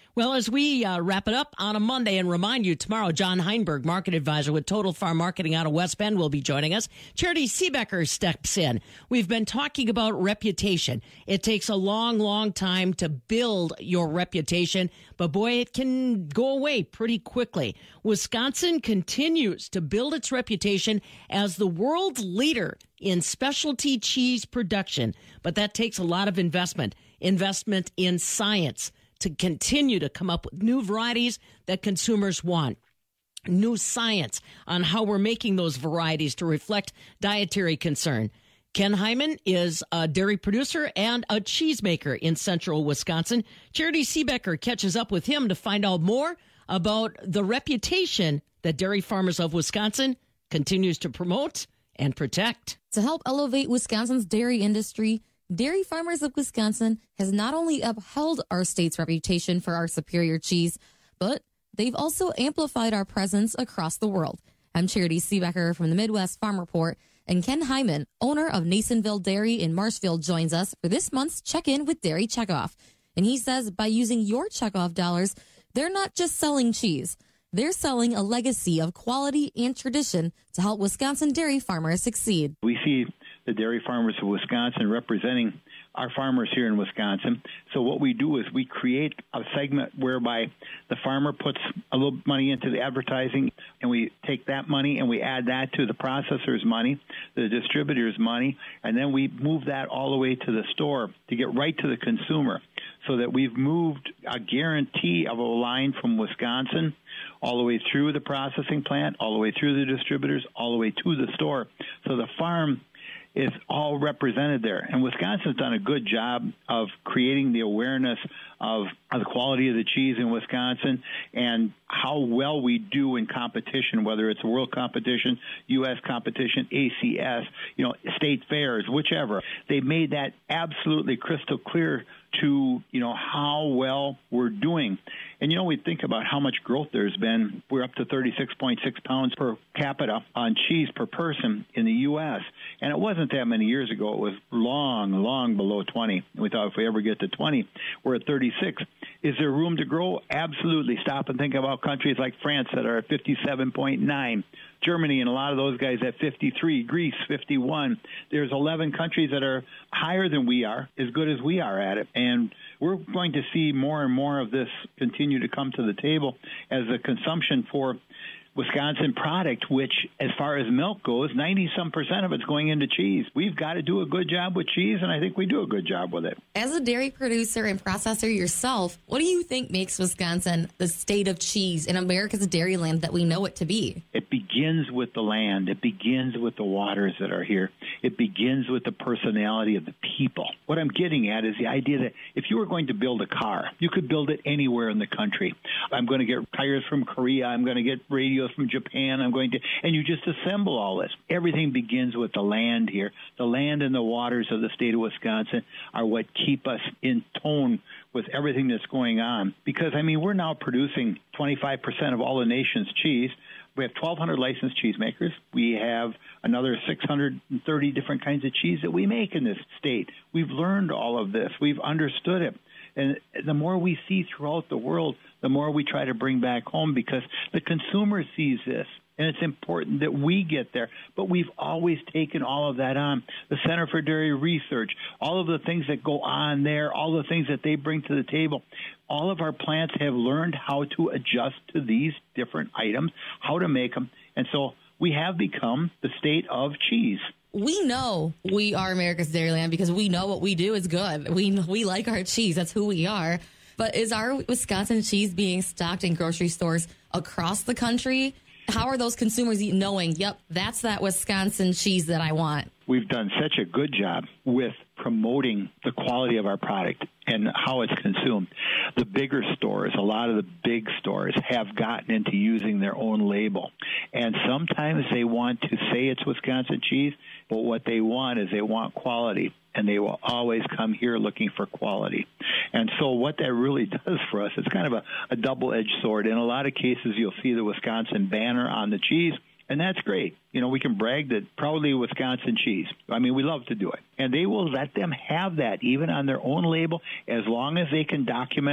Speaker 16: Well, as we uh, wrap it up on a Monday and remind you, tomorrow, John Heinberg, market advisor with Total Farm Marketing out of West Bend, will be joining us. Charity Seebecker steps in. We've been talking about reputation. It takes a long, long time to build your reputation, but boy, it can go away pretty quickly. Wisconsin continues to build its reputation as the world's leader in specialty cheese production, but that takes a lot of investment, investment in science, to continue to come up with new varieties that consumers want. New science on how we're making those varieties to reflect dietary concern. Ken Hyman is a dairy producer and a cheesemaker in central Wisconsin. Charity Seebecker catches up with him to find out more about the reputation that Dairy Farmers of Wisconsin continues to promote and protect.
Speaker 4: To help elevate Wisconsin's dairy industry, Dairy Farmers of Wisconsin has not only upheld our state's reputation for our superior cheese, but they've also amplified our presence across the world. I'm Charity Seebecker from the Midwest Farm Report, and Ken Hyman, owner of Nasonville Dairy in Marshfield, joins us for this month's Check-In with Dairy Checkoff. And he says by using your checkoff dollars, they're not just selling cheese. They're selling a legacy of quality and tradition to help Wisconsin dairy farmers succeed.
Speaker 6: We see the Dairy Farmers of Wisconsin representing our farmers here in Wisconsin. So what we do is we create a segment whereby the farmer puts a little money into the advertising, and we take that money and we add that to the processor's money, the distributor's money, and then we move that all the way to the store to get right to the consumer, so that we've moved a guarantee of a line from Wisconsin all the way through the processing plant, all the way through the distributors, all the way to the store. So the farm is all represented there. And Wisconsin's done a good job of creating the awareness of, of the quality of the cheese in Wisconsin and how well we do in competition, whether it's world competition, U S competition, A C S, you know, state fairs, whichever. They made that absolutely crystal clear to, you know, how well we're doing. And, you know, we think about how much growth there's been. We're up to thirty-six point six pounds per capita on cheese per person in the U S. And it wasn't that many years ago. It was long, long below twenty. We thought if we ever get to twenty, we're at thirty-six. Is there room to grow? Absolutely. Stop and think about countries like France that are at fifty-seven point nine. Germany and a lot of those guys at fifty-three, Greece fifty-one. There's eleven countries that are higher than we are, as good as we are at it. And we're going to see more and more of this continue to come to the table as the consumption for Wisconsin product, which as far as milk goes, ninety some percent of it's going into cheese. We've got to do a good job with cheese, and I think we do a good job with it.
Speaker 4: As a dairy producer and processor yourself, what do you think makes Wisconsin the state of cheese in America's dairy land that we know it to be?
Speaker 6: It begins with the land. It begins with the waters that are here. It begins with the personality of the people. What I'm getting at is the idea that if you were going to build a car, you could build it anywhere in the country. I'm going to get tires from Korea. I'm going to get radios from Japan. I'm going to, and you just assemble all this. Everything begins with the land here. The land and the waters of the state of Wisconsin are what keep us in tone with everything that's going on. Because, I mean, we're now producing twenty-five percent of all the nation's cheese. We have twelve hundred licensed cheesemakers. We have another six hundred thirty different kinds of cheese that we make in this state. We've learned all of this. We've understood it. And the more we see throughout the world, the more we try to bring back home, because the consumer sees this. And it's important that we get there. But we've always taken all of that on. The Center for Dairy Research, all of the things that go on there, all the things that they bring to the table. All of our plants have learned how to adjust to these different items, how to make them. And so we have become the state of cheese.
Speaker 4: We know we are America's dairyland because we know what we do is good. We we like our cheese. That's who we are. But is our Wisconsin cheese being stocked in grocery stores across the country? How are those consumers knowing, yep, that's that Wisconsin cheese that I want?
Speaker 6: We've done such a good job with promoting the quality of our product and how it's consumed. The bigger stores, a lot of the big stores, have gotten into using their own label. And sometimes they want to say it's Wisconsin cheese, but what they want is they want quality, and they will always come here looking for quality. And so what that really does for us, it's kind of a, a double-edged sword. In a lot of cases, you'll see the Wisconsin banner on the cheese, and that's great. You know, we can brag that proudly Wisconsin cheese. I mean, we love to do it. And they will let them have that even on their own label as long as they can document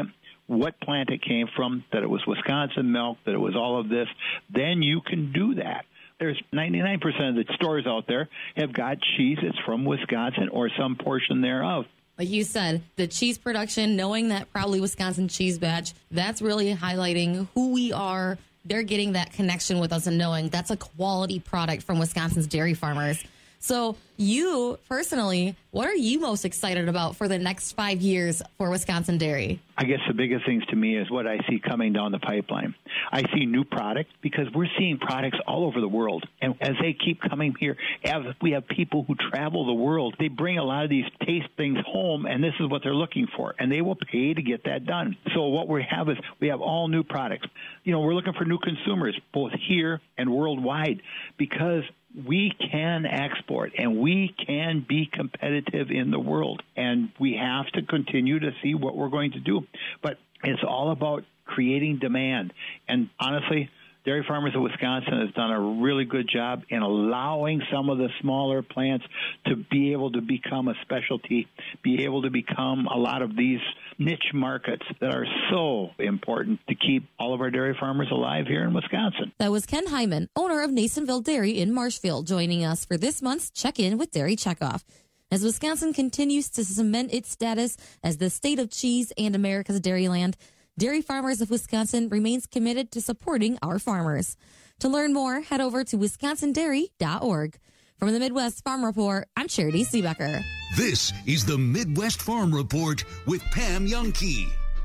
Speaker 6: what plant it came from, that it was Wisconsin milk, that it was all of this, then you can do that. There's ninety-nine percent of the stores out there have got cheese that's from Wisconsin or some portion thereof.
Speaker 4: Like you said, the cheese production, knowing that Proudly Wisconsin cheese badge, that's really highlighting who we are. They're getting that connection with us and knowing that's a quality product from Wisconsin's dairy farmers. So you personally, what are you most excited about for the next five years for Wisconsin dairy?
Speaker 6: I guess the biggest things to me is what I see coming down the pipeline. I see new products because we're seeing products all over the world. And as they keep coming here, as we have people who travel the world, they bring a lot of these taste things home, and this is what they're looking for. And they will pay to get that done. So what we have is we have all new products. You know, we're looking for new consumers, both here and worldwide, because we can export and we can be competitive in the world, and we have to continue to see what we're going to do. But it's all about creating demand. And honestly, Dairy Farmers of Wisconsin has done a really good job in allowing some of the smaller plants to be able to become a specialty, be able to become a lot of these niche markets that are so important to keep all of our dairy farmers alive here in Wisconsin.
Speaker 4: That was Ken Hyman, owner of Nasonville Dairy in Marshfield, joining us for this month's Check-In with Dairy Checkoff. As Wisconsin continues to cement its status as the state of cheese and America's dairyland, Dairy Farmers of Wisconsin remains committed to supporting our farmers. To learn more, head over to wisconsin dairy dot org. From the Midwest Farm Report, I'm Charity Seebecker.
Speaker 15: This is the Midwest Farm Report with Pam Jahnke.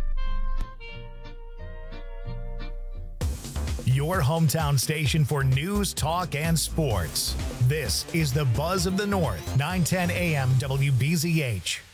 Speaker 1: Your hometown station for news, talk, and sports. This is the Buzz of the North, nine ten A M W B Z H.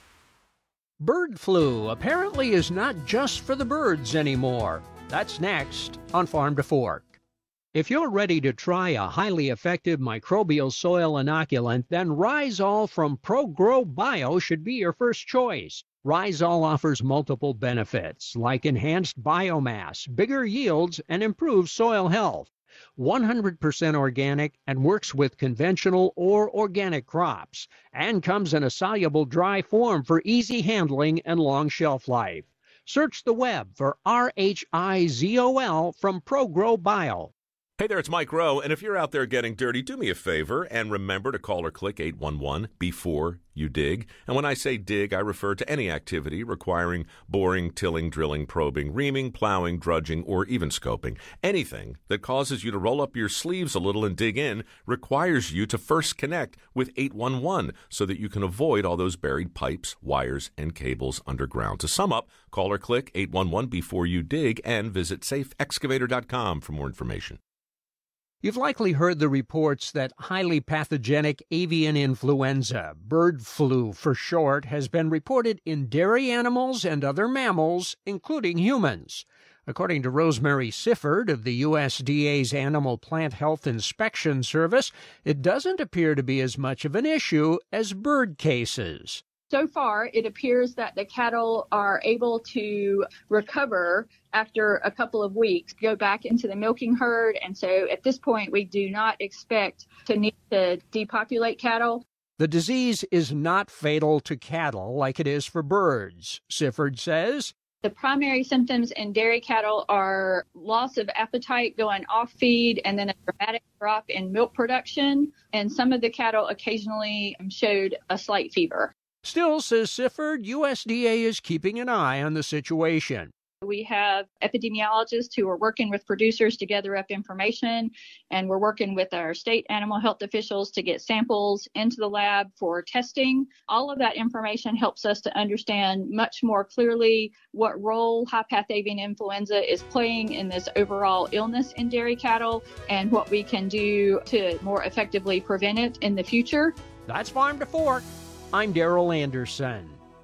Speaker 7: Bird flu apparently is not just for the birds anymore. That's next on Farm to Fork. If you're ready to try a highly effective microbial soil inoculant, then Rhizol from ProGrow Bio should be your first choice. Rhizol offers multiple benefits like enhanced biomass, bigger yields, and improved soil health. one hundred percent organic and works with conventional or organic crops, and comes in a soluble dry form for easy handling and long shelf life. Search the web for R H I Z O L from ProGrow Bio.
Speaker 8: Hey there, it's Mike Rowe, and if you're out there getting dirty, do me a favor and remember to call or click eight one one before you dig. And when I say dig, I refer to any activity requiring boring, tilling, drilling, probing, reaming, plowing, drudging, or even scoping. Anything that causes you to roll up your sleeves a little and dig in requires you to first connect with eight one one so that you can avoid all those buried pipes, wires, and cables underground. To sum up, call or click eight one one before you dig and visit safe excavator dot com for more information.
Speaker 7: You've likely heard the reports that highly pathogenic avian influenza, bird flu for short, has been reported in dairy animals and other mammals, including humans. According to Rosemary Sifford of the U S D A's Animal Plant Health Inspection Service, it doesn't appear to be as much of an issue as bird cases.
Speaker 9: So far, it appears that the cattle are able to recover after a couple of weeks, go back into the milking herd. And so at this point, we do not expect to need to depopulate cattle.
Speaker 7: The disease is not fatal to cattle like it is for birds, Sifford says.
Speaker 9: The primary symptoms in dairy cattle are loss of appetite going off feed and then a dramatic drop in milk production. And some of the cattle occasionally showed a slight fever.
Speaker 7: Still, says Sifford, U S D A is keeping an eye on the situation.
Speaker 9: We have epidemiologists who are working with producers to gather up information, and we're working with our state animal health officials to get samples into the lab for testing. All of that information helps us to understand much more clearly what role high-path avian influenza is playing in this overall illness in dairy cattle and what we can do to more effectively prevent it in the future.
Speaker 7: That's Farm to Fork. I'm Daryl Anderson.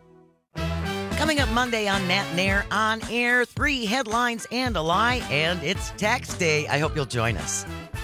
Speaker 2: Coming up Monday on Nat and Air On Air, three headlines and a lie, and it's tax day. I hope you'll join us.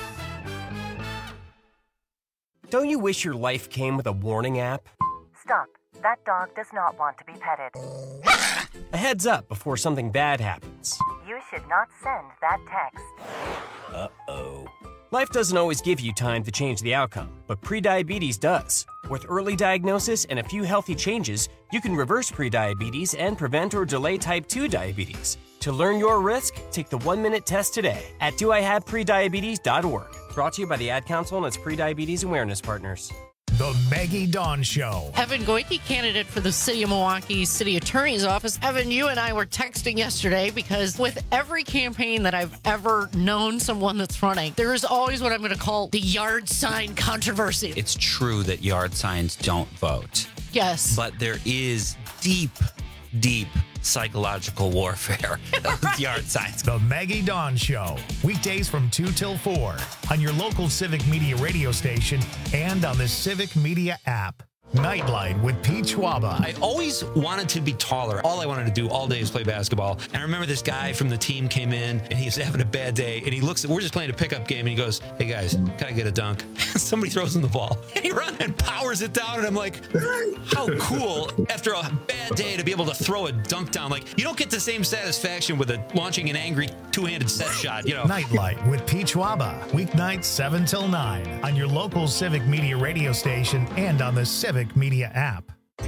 Speaker 10: Don't you wish your life came with a warning app?
Speaker 11: Stop. That dog does not want to be petted.
Speaker 10: A heads up before something bad happens.
Speaker 11: You should not send that text.
Speaker 10: Uh-oh. Life doesn't always give you time to change the outcome, but prediabetes does. With early diagnosis and a few healthy changes, you can reverse prediabetes and prevent or delay type two diabetes. To learn your risk, take the one-minute test today at do I have prediabetes dot org. Brought to you by the Ad Council and its prediabetes awareness partners.
Speaker 1: The Maggie Dawn Show.
Speaker 5: Evan Goike, candidate for the City of Milwaukee City Attorney's Office. Evan, you and I were texting yesterday because with every campaign that I've ever known someone that's running, there is always what I'm going to call the yard sign controversy.
Speaker 12: It's true that yard signs don't vote.
Speaker 5: Yes.
Speaker 12: But there is deep, deep psychological warfare with yard signs.
Speaker 1: The Maggie Dawn Show. Weekdays from two till four on your local Civic Media radio station and on the Civic Media app. Nightlight with Pete Schwaba.
Speaker 20: I always wanted to be taller. All I wanted to do all day is play basketball. And I remember this guy from the team came in and he's having a bad day. And he looks at, we're just playing a pickup game. And he goes, hey guys, can I get a dunk? Somebody throws him the ball. And he runs and powers it down. And I'm like, how cool after a bad day to be able to throw a dunk down. Like, you don't get the same satisfaction with a, launching an angry two-handed set shot, you know.
Speaker 1: Nightlight with Pete Schwaba. Weeknights seven till nine on your local Civic Media radio station and on the Civic Media app.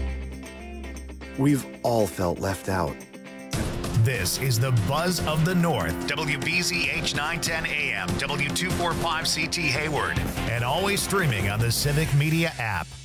Speaker 13: We've all felt left out.
Speaker 1: This is the Buzz of the North. W B Z H nine ten A M, W two forty-five C T Hayward, and always streaming on the Civic Media app.